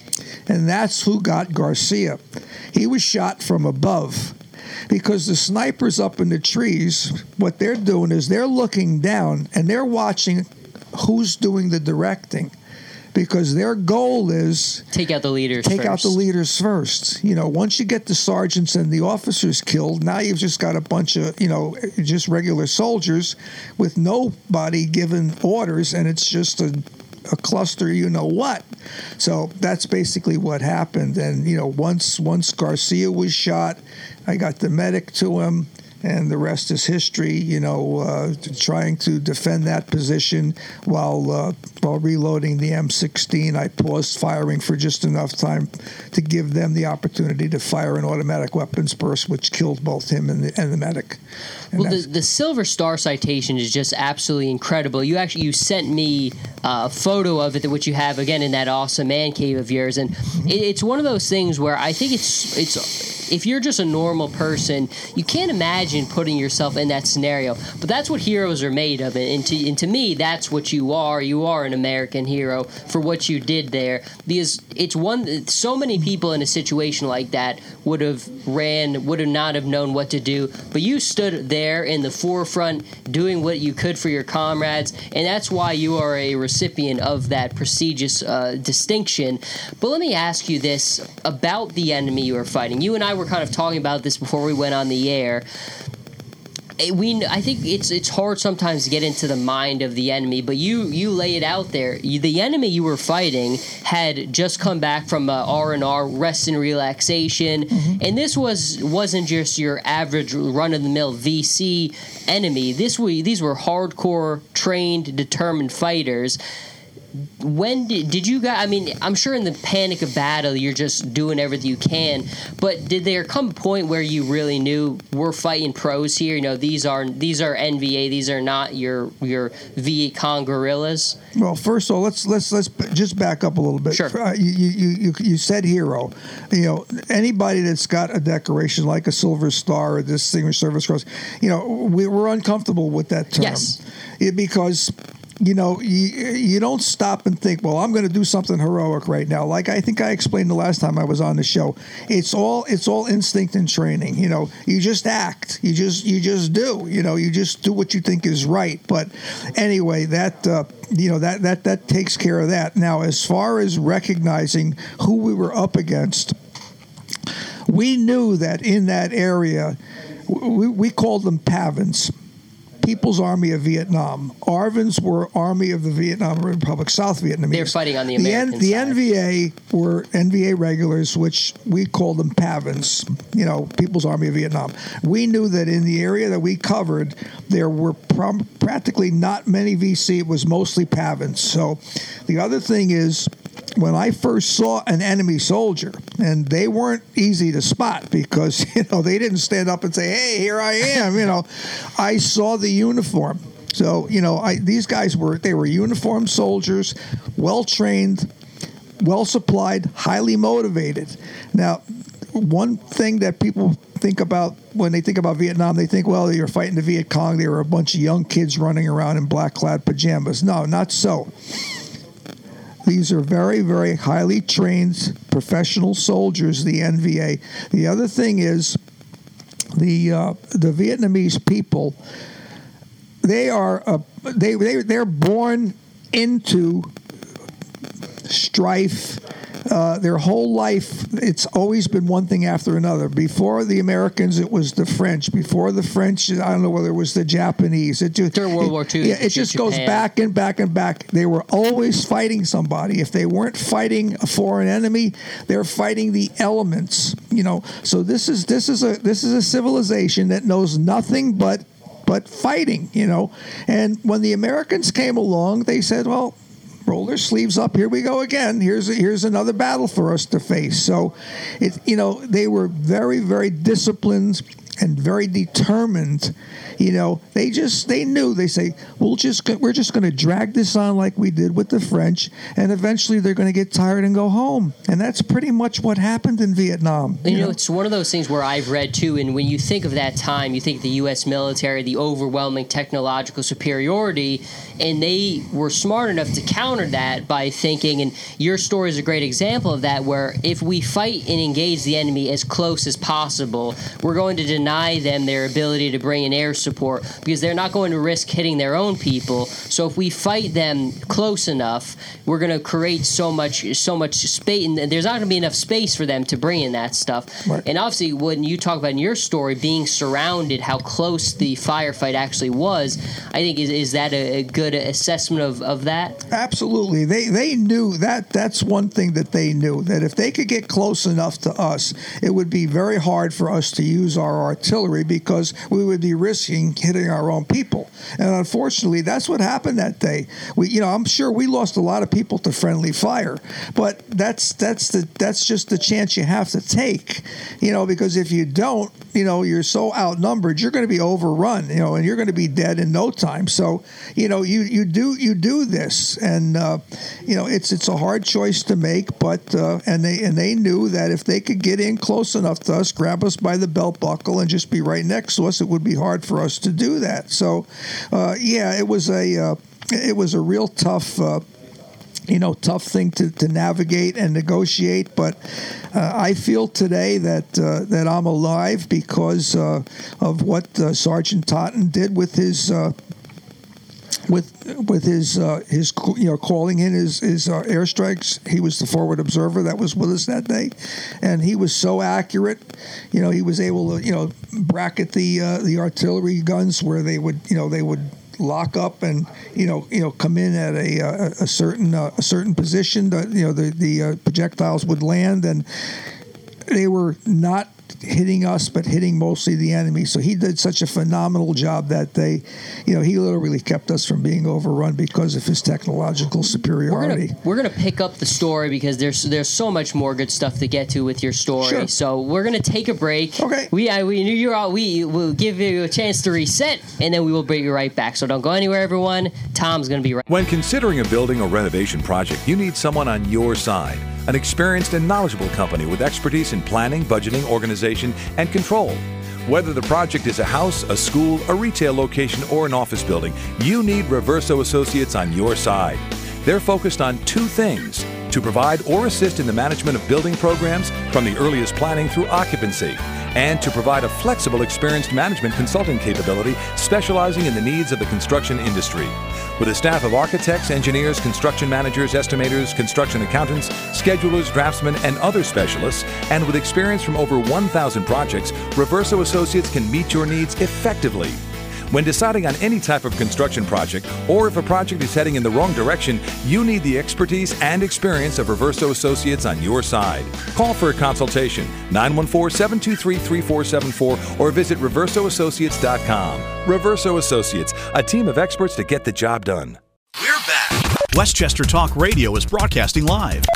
And that's who got Garcia. He was shot from above. Because the snipers up in the trees, what they're doing is they're looking down and they're watching who's doing the directing. Because their goal is take out the leaders take first. out the leaders first. You know, once you get the sergeants and the officers killed, now you've just got a bunch of, you know, just regular soldiers with nobody giving orders, and it's just a, a cluster, you know what. So that's basically what happened. And, you know, once once Garcia was shot, I got the medic to him. And the rest is history, you know, uh, trying to defend that position while uh, while reloading the M sixteen. I paused firing for just enough time to give them the opportunity to fire an automatic weapons burst, which killed both him and the, and the medic. And well, the, the Silver Star citation is just absolutely incredible. You actually you sent me uh, a photo of it, which you have, again, in that awesome man cave of yours. And it, it's one of those things where I think it's it's... if you're just a normal person, you can't imagine putting yourself in that scenario. But that's what heroes are made of. And to, and to me, that's what you are. You are an American hero for what you did there. Because it's one, so many people in a situation like that would have ran, would have not have known what to do. But you stood there in the forefront doing what you could for your comrades. And that's why you are a recipient of that prestigious uh, distinction. But let me ask you this about the enemy you are fighting. You and I were kind of talking about this before we went on the air. We, I think it's it's hard sometimes to get into the mind of the enemy, but you you lay it out there. You, the enemy you were fighting had just come back from uh, R and R, rest and relaxation, mm-hmm. and this was wasn't just your average run-of-the-mill V C enemy. This we these were hardcore, trained, determined fighters. when did, did you guys, I mean, I'm sure in the panic of battle, you're just doing everything you can, but did there come a point where you really knew we're fighting pros here? You know, these are these are N V A, these are not your your Viet Cong guerrillas? Well, first of all, let's let's let's just back up a little bit. Sure. Uh, you, you you you said hero. You know, anybody that's got a decoration like a Silver Star or Distinguished Service Cross, you know, we, we're uncomfortable with that term. Yes. It, because you know, you, you don't stop and think, well, I'm going to do something heroic right now. Like I think I explained the last time I was on the show. It's all it's all instinct and training. You know, you just act. You just you just do. You know, you just do what you think is right. But anyway, that uh, you know that that that takes care of that. Now, as far as recognizing who we were up against, we knew that in that area, we, we called them P A V Ns. People's Army of Vietnam. A R Vns were Army of the Vietnam Republic, South Vietnamese. They're fighting on the the American N- The side. N V A were N V A regulars, which we called them P A V Ns, you know, People's Army of Vietnam. We knew that in the area that we covered, there were prom- practically not many V C. It was mostly P A V Ns. So the other thing is, when I first saw an enemy soldier, and they weren't easy to spot because, you know, they didn't stand up and say, hey, here I am, you know. I saw the uniform. So, you know, I, these guys were, they were uniformed soldiers, well-trained, well-supplied, highly motivated. Now, one thing that people think about when they think about Vietnam, they think, well, you're fighting the Viet Cong. They were a bunch of young kids running around in black-clad pajamas. No, not so. These are very, very highly trained professional soldiers, the N V A. The other thing is the uh, the Vietnamese people, they are uh, they they they're born into strife. Uh, their whole life, it's always been one thing after another. Before the Americans, it was the French. Before the French, I don't know whether it was the Japanese. It just, During World it, War Two, yeah, it just goes Japan. back and back and back. They were always fighting somebody. If they weren't fighting a foreign enemy, they're fighting the elements. You know, so this is this is a this is a civilization that knows nothing but but fighting. You know, and when the Americans came along, they said, well, roll their sleeves up. Here we go again. Here's here's another battle for us to face. So, it you know they were very very disciplined and very determined. You know, they just they knew. They say we'll just we're just going to drag this on like we did with the French, and eventually they're going to get tired and go home. And that's pretty much what happened in Vietnam. You, you know, know, it's one of those things where I've read too, and when you think of that time, you think the U S military, the overwhelming technological superiority, and they were smart enough to counter that by thinking, and your story is a great example of that, where if we fight and engage the enemy as close as possible, we're going to deny them their ability to bring in air support because they're not going to risk hitting their own people. So if we fight them close enough, we're going to create so much so much space, and there's not going to be enough space for them to bring in that stuff. Right. And obviously, when you talk about in your story being surrounded, how close the firefight actually was, I think is is that a, a good assessment of, of that? Absolutely. They they knew that. That's one thing that they knew, that if they could get close enough to us, it would be very hard for us to use our artillery because we would be risking hitting our own people. And unfortunately, that's what happened that day. We, you know, I'm sure we lost a lot of people to friendly fire, but that's that's the that's just the chance you have to take, you know, because if you don't, you know, you're so outnumbered, you're going to be overrun, you know, and you're going to be dead in no time. So, you know, you you do you do this, and uh, you know, it's it's a hard choice to make, but uh, and they and they knew that if they could get in close enough to us, grab us by the belt buckle, and just be right next to us, it would be hard for us to do that. So, uh, yeah, it was a uh, it was a real tough. Uh, you know, tough thing to, to navigate and negotiate, but uh, I feel today that uh, that I'm alive because uh, of what uh, Sergeant Totten did with his uh, with with his uh, his you know calling in his his uh, airstrikes. He was the forward observer that was with us that day, and he was so accurate. You know, he was able to you know bracket the uh, the artillery guns where they would you know they would. lock up and you know you know come in at a a, a certain uh, a certain position that you know the the uh, projectiles would land, and they were not hitting us, but hitting mostly the enemy. So he did such a phenomenal job that day. You know, he literally kept us from being overrun because of his technological superiority. We're gonna, we're gonna pick up the story because there's there's so much more good stuff to get to with your story. Sure. So we're gonna take a break. Okay. We I, we knew you're all. We will give you a chance to reset, and then we will bring you right back. So don't go anywhere, everyone. Tom's gonna be right. When considering a building or renovation project, you need someone on your side. An experienced and knowledgeable company with expertise in planning, budgeting, organization, and control. Whether the project is a house, a school, a retail location, or an office building, you need Reverso Associates on your side. They're focused on two things: to provide or assist in the management of building programs from the earliest planning through occupancy, and to provide a flexible, experienced management consulting capability specializing in the needs of the construction industry. With a staff of architects, engineers, construction managers, estimators, construction accountants, schedulers, draftsmen, and other specialists, and with experience from over one thousand projects, Reverso Associates can meet your needs effectively. When deciding on any type of construction project, or if a project is heading in the wrong direction, you need the expertise and experience of Reverso Associates on your side. Call for a consultation, nine one four, seven two three, three four seven four, or visit reverso associates dot com. Reverso Associates, a team of experts to get the job done. We're back. Westchester Talk Radio is broadcasting live.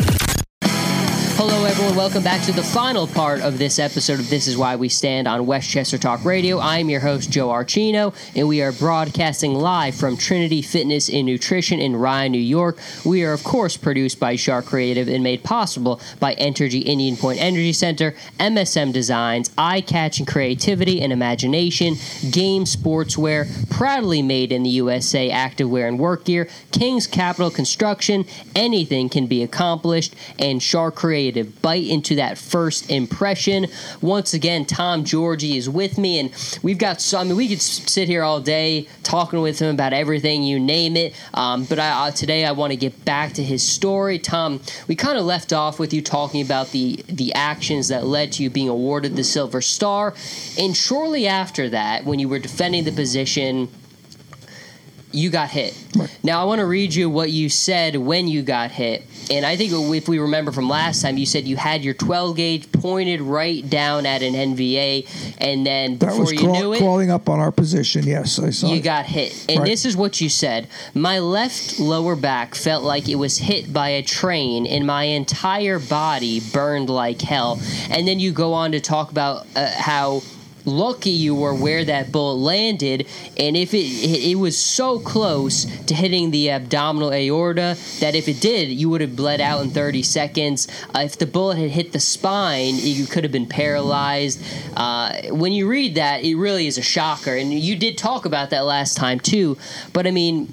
Hello, everyone. Welcome back to the final part of this episode of This Is Why We Stand on Westchester Talk Radio. I'm your host, Joe Archino, and we are broadcasting live from Trinity Fitness and Nutrition in Ryan, New York. We are, of course, produced by Shark Creative and made possible by Entergy Indian Point Energy Center, M S M Designs, Eye-Catching Creativity and Imagination, Game Sportswear, proudly made in the U S A activewear and work gear, King's Capital Construction, anything can be accomplished, and Shark Creative. Bite into that first impression. Once again, Tom Georgie is with me, and we've got some. I mean, we could sit here all day talking with him about everything, you name it. Um, but I, uh, today, I want to get back to his story. Tom, we kind of left off with you talking about the the actions that led to you being awarded the Silver Star, and shortly after that, when you were defending the position, you got hit. Right. Now, I want to read you what you said when you got hit. And I think if we remember from last time, you said you had your twelve gauge pointed right down at an N V A, and then that before was you crawl, knew it, crawling up on our position. Yes, I saw you it. got hit. And right. This is what you said. My left lower back felt like it was hit by a train, and my entire body burned like hell. And then you go on to talk about uh, how lucky you were where that bullet landed, and if it it was so close to hitting the abdominal aorta that if it did, you would have bled out in thirty seconds. Uh, if the bullet had hit the spine, you could have been paralyzed. Uh, when you read that, it really is a shocker, and you did talk about that last time too. But I mean,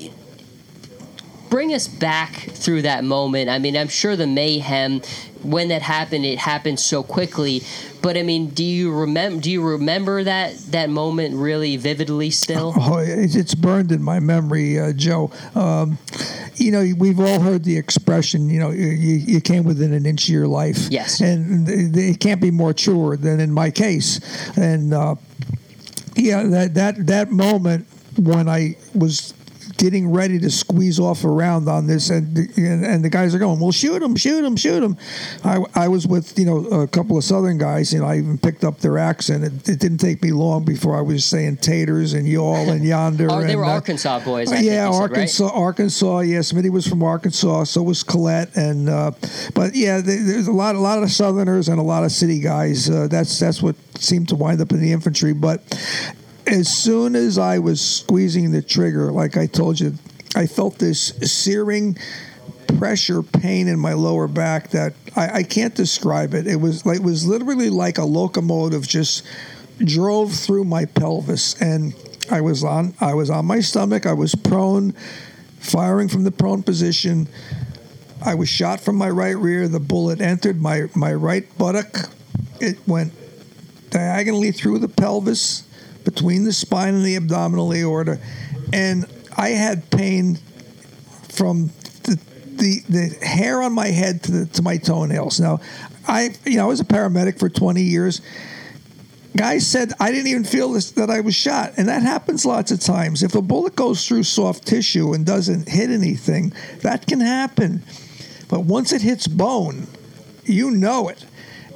bring us back through that moment. I mean, I'm sure the mayhem when that happened, it happened so quickly. But I mean, do you remember? Do you remember that that moment really vividly still? Oh, it's burned in my memory, uh, Joe. Um, you know, we've all heard the expression. You know, you, you came within an inch of your life. Yes, and it can't be more truer than in my case. And uh, yeah, that that that moment when I was getting ready to squeeze off around on this, and and, and the guys are going, well, shoot him, shoot him, shoot him. I, I was with, you know, a couple of Southern guys, and I even picked up their accent. It, it didn't take me long before I was saying taters and y'all and yonder. Oh, they and, were uh, Arkansas boys, I yeah, think you Arkansas, said, right? Arkansas. Yeah, Smitty was from Arkansas, so was Collette, and uh, but yeah, they, there's a lot, a lot of Southerners and a lot of city guys. Uh, that's that's what seemed to wind up in the infantry, but. As soon as I was squeezing the trigger, like I told you, I felt this searing pressure pain in my lower back that I, I can't describe it. It was like it was literally like a locomotive just drove through my pelvis, and I was on I was on my stomach. I was prone, firing from the prone position. I was shot from my right rear. The bullet entered my, my right buttock. It went diagonally through the pelvis, between the spine and the abdominal aorta, and I had pain from the the, the hair on my head to the, to my toenails. Now, I you know I was a paramedic for twenty years. Guys said I didn't even feel this, that I was shot, and that happens lots of times. If a bullet goes through soft tissue and doesn't hit anything, that can happen. But once it hits bone, you know it.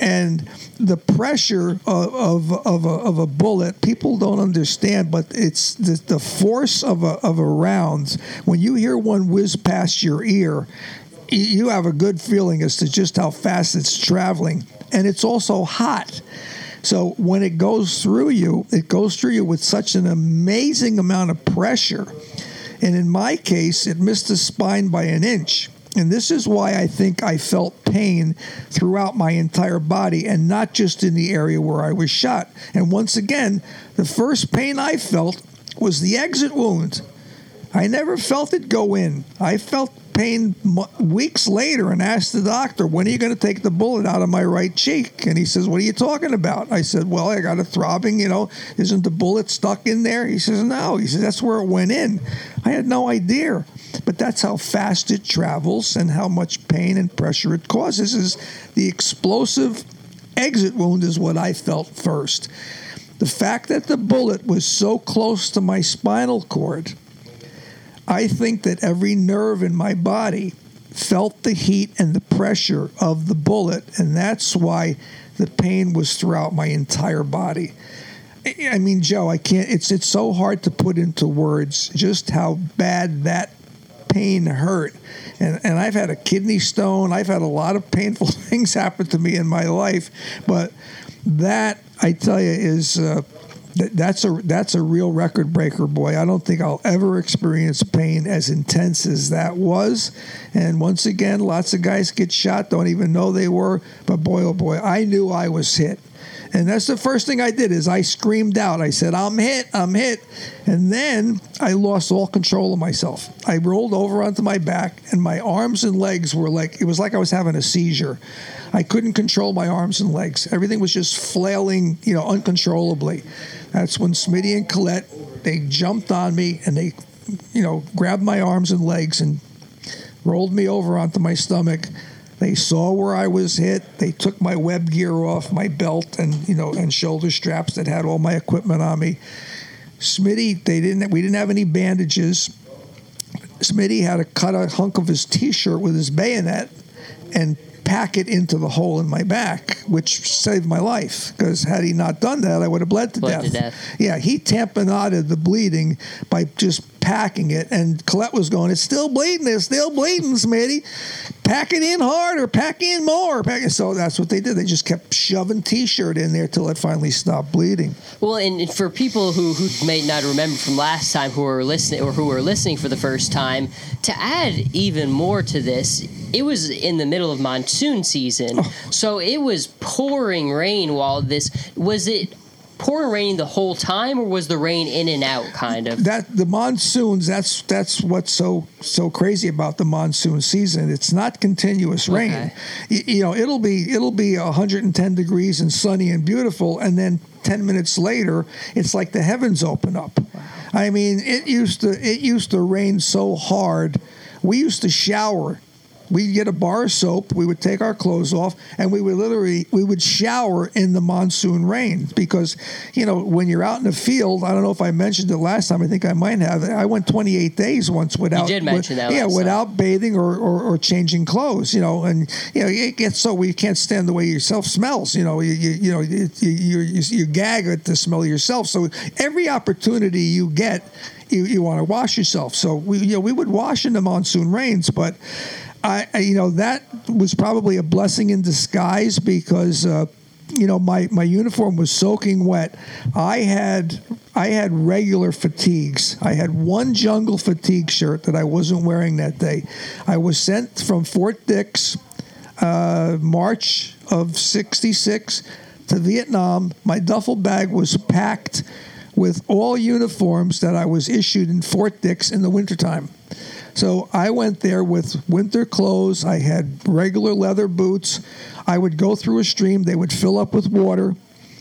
And the pressure of of, of, a, of a bullet, people don't understand, but it's the, the force of a, of a round. When you hear one whiz past your ear, you have a good feeling as to just how fast it's traveling. And it's also hot. So when it goes through you, it goes through you with such an amazing amount of pressure. And in my case, it missed the spine by an inch. And this is why I think I felt pain throughout my entire body and not just in the area where I was shot. And once again, the first pain I felt was the exit wound. I never felt it go in. I felt pain weeks later and asked the doctor, when are you going to take the bullet out of my right cheek? And he says, what are you talking about? I said, well, I got a throbbing, you know, isn't the bullet stuck in there? He says, no. He says, that's where it went in. I had no idea. But that's how fast it travels and how much pain and pressure it causes. Is the explosive exit wound is what I felt first. The fact that the bullet was so close to my spinal cord, I think that every nerve in my body felt the heat and the pressure of the bullet, and that's why the pain was throughout my entire body. I mean, Joe, I can't, it's it's so hard to put into words just how bad that pain hurt. And and I've had a kidney stone. I've had a lot of painful things happen to me in my life, but that, I tell you, is uh, th- that's a that's a real record breaker, boy. I don't think I'll ever experience pain as intense as that was. And once again, lots of guys get shot, don't even know they were, but boy, oh boy, I knew I was hit. And that's the first thing I did is I screamed out. I said, I'm hit, I'm hit. And then I lost all control of myself. I rolled over onto my back, and my arms and legs were like, it was like I was having a seizure. I couldn't control my arms and legs. Everything was just flailing, you know, uncontrollably. That's when Smitty and Colette, they jumped on me, and they, you know, grabbed my arms and legs and rolled me over onto my stomach. They saw where I was hit. They took my web gear off, my belt, and you know, and shoulder straps that had all my equipment on me. Smitty, they didn't. We didn't have any bandages. Smitty had to cut a hunk of his T-shirt with his bayonet and pack it into the hole in my back, which saved my life. Because had he not done that, I would have bled to Bled death. to death. Yeah, he tamponaded the bleeding by just packing it. And Colette was going, it's still bleeding, it's still bleeding, Smitty. Pack it in harder, pack in more. Pack it. So that's what they did. They just kept shoving T-shirt in there till it finally stopped bleeding. Well, and for people who, who may not remember from last time who are listening or who are listening for the first time, to add even more to this, it was in the middle of monsoon season. Oh. So it was pouring rain while this, was it pouring rain the whole time, or was the rain in and out kind of? That the monsoons, that's that's what's so so crazy about the monsoon season. It's not continuous rain. Okay. You, you know, it'll be it'll be one hundred ten degrees and sunny and beautiful, and then ten minutes later, it's like the heavens open up. Wow. I mean, it used to it used to rain so hard. We used to shower. We'd get a bar of soap, we would take our clothes off, and we would literally, we would shower in the monsoon rain. Because, you know, when you're out in the field, I don't know if I mentioned it last time, I think I might have. I went twenty-eight days once without. You did mention with, that Yeah, last without time. bathing or, or, or changing clothes, you know. And, you know, it gets so we can't stand the way yourself smells, you know. You, you, you know, you, you, you, you gag at the smell of yourself. So every opportunity you get, you, you want to wash yourself. So, we, you know, we would wash in the monsoon rains, but I, I, you know, that was probably a blessing in disguise because, uh, you know, my, my uniform was soaking wet. I had I had regular fatigues. I had one jungle fatigue shirt that I wasn't wearing that day. I was sent from Fort Dix, uh, March of sixty-six, to Vietnam. My duffel bag was packed with all uniforms that I was issued in Fort Dix in the wintertime. So I went there with winter clothes. I had regular leather boots. I would go through a stream. They would fill up with water.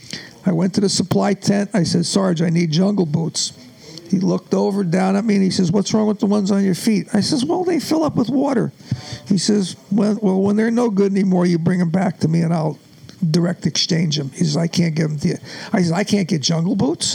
I went to the supply tent. I said, Sarge, I need jungle boots. He looked over, down at me, and he says, what's wrong with the ones on your feet? I says, well, they fill up with water. He says, well, well when they're no good anymore, you bring them back to me, and I'll direct exchange them. He says, I can't give them to you. I said, I can't get jungle boots?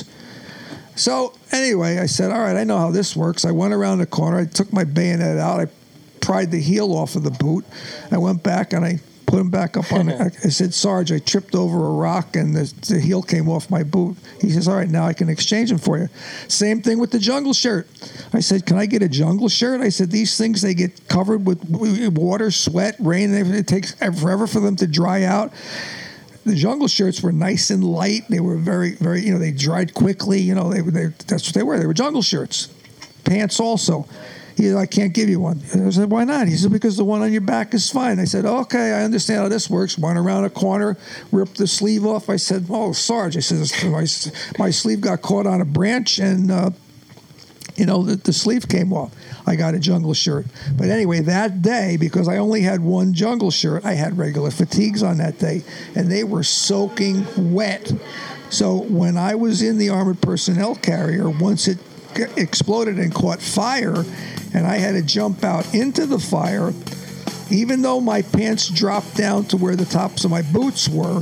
So anyway, I said, all right, I know how this works. I went around the corner. I took my bayonet out. I pried the heel off of the boot. I went back and I put him back up on it. I said, Sarge, I tripped over a rock and the, the heel came off my boot. He says, all right, now I can exchange them for you. Same thing with the jungle shirt. I said, can I get a jungle shirt? I said, these things, they get covered with water, sweat, rain. It takes forever for them to dry out. The jungle shirts were nice and light. They were very, very, you know, they dried quickly. You know, they, they that's what they were. They were jungle shirts. Pants also. He said, I can't give you one. I said, why not? He said, because the one on your back is fine. I said, okay, I understand how this works. Went around a corner, ripped the sleeve off. I said, oh, Sarge. I said, my, my sleeve got caught on a branch and, uh, you know, the, the sleeve came off. I got a jungle shirt. But anyway, that day, because I only had one jungle shirt, I had regular fatigues on that day, and they were soaking wet. So when I was in the armored personnel carrier, once it exploded and caught fire, and I had to jump out into the fire, even though my pants dropped down to where the tops of my boots were,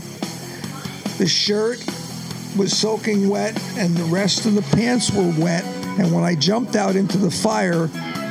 the shirt was soaking wet and the rest of the pants were wet. And when I jumped out into the fire,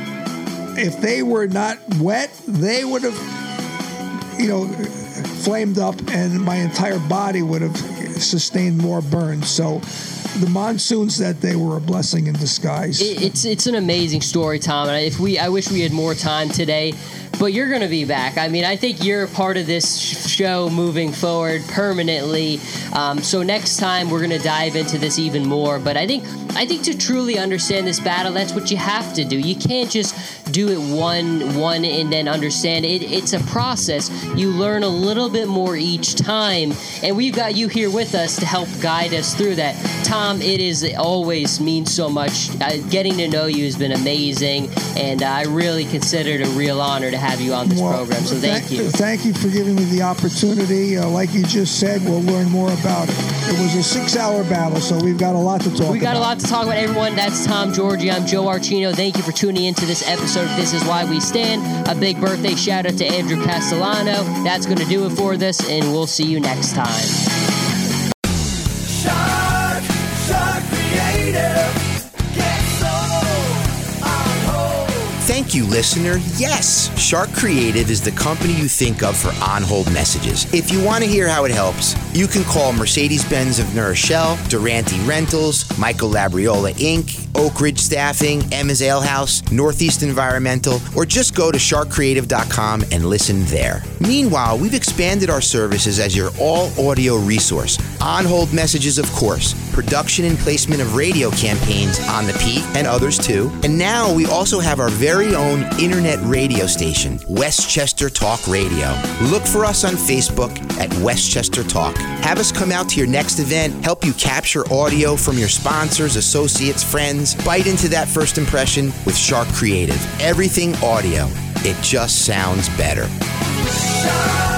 if they were not wet, they would have, you know, flamed up and my entire body would have sustained more burns. So the monsoons that day were a blessing in disguise. It's it's an amazing story, Tom. And if we, I wish we had more time today. But you're going to be back. I mean, I think you're a part of this show moving forward permanently. Um, so next time we're going to dive into this even more. But I think I think to truly understand this battle, that's what you have to do. You can't just do it one one and then understand it. It's a process. You learn a little bit more each time, and we've got you here with us to help guide us through that. Tom, it is it always means so much. Uh, getting to know you has been amazing, and I really consider it a real honor to have you on this well, program. So thank, thank you. Thank you for giving me the opportunity. Uh, like you just said, we'll learn more about it. It was a six-hour battle, so we've got a lot to talk about. We got about. a lot to talk about, everyone. That's Tom Georgie. I'm Joe Archino. Thank you for tuning into this episode of This Is Why We Stand. A big birthday shout-out to Andrew Castellano. That's going to do it for this, and we'll see you next time. Shark, Shark Creative. Thank you, listener. Yes, Shark Creative is the company you think of for on-hold messages. If you want to hear how it helps, you can call Mercedes-Benz of New Rochelle, Durante Rentals, Michael Labriola Incorporated, Oak Ridge Staffing, Emma's Ale House, Northeast Environmental, or just go to shark creative dot com and listen there. Meanwhile, we've expanded our services as your all-audio resource. On-hold messages, of course, production and placement of radio campaigns on the Peak and others too. And now we also have our very own internet radio station, Westchester Talk Radio. Look for us on Facebook at Westchester Talk. Have us come out to your next event, help you capture audio from your sponsors, associates, friends. Bite into that first impression with Shark Creative. Everything audio. It just sounds better. Shark.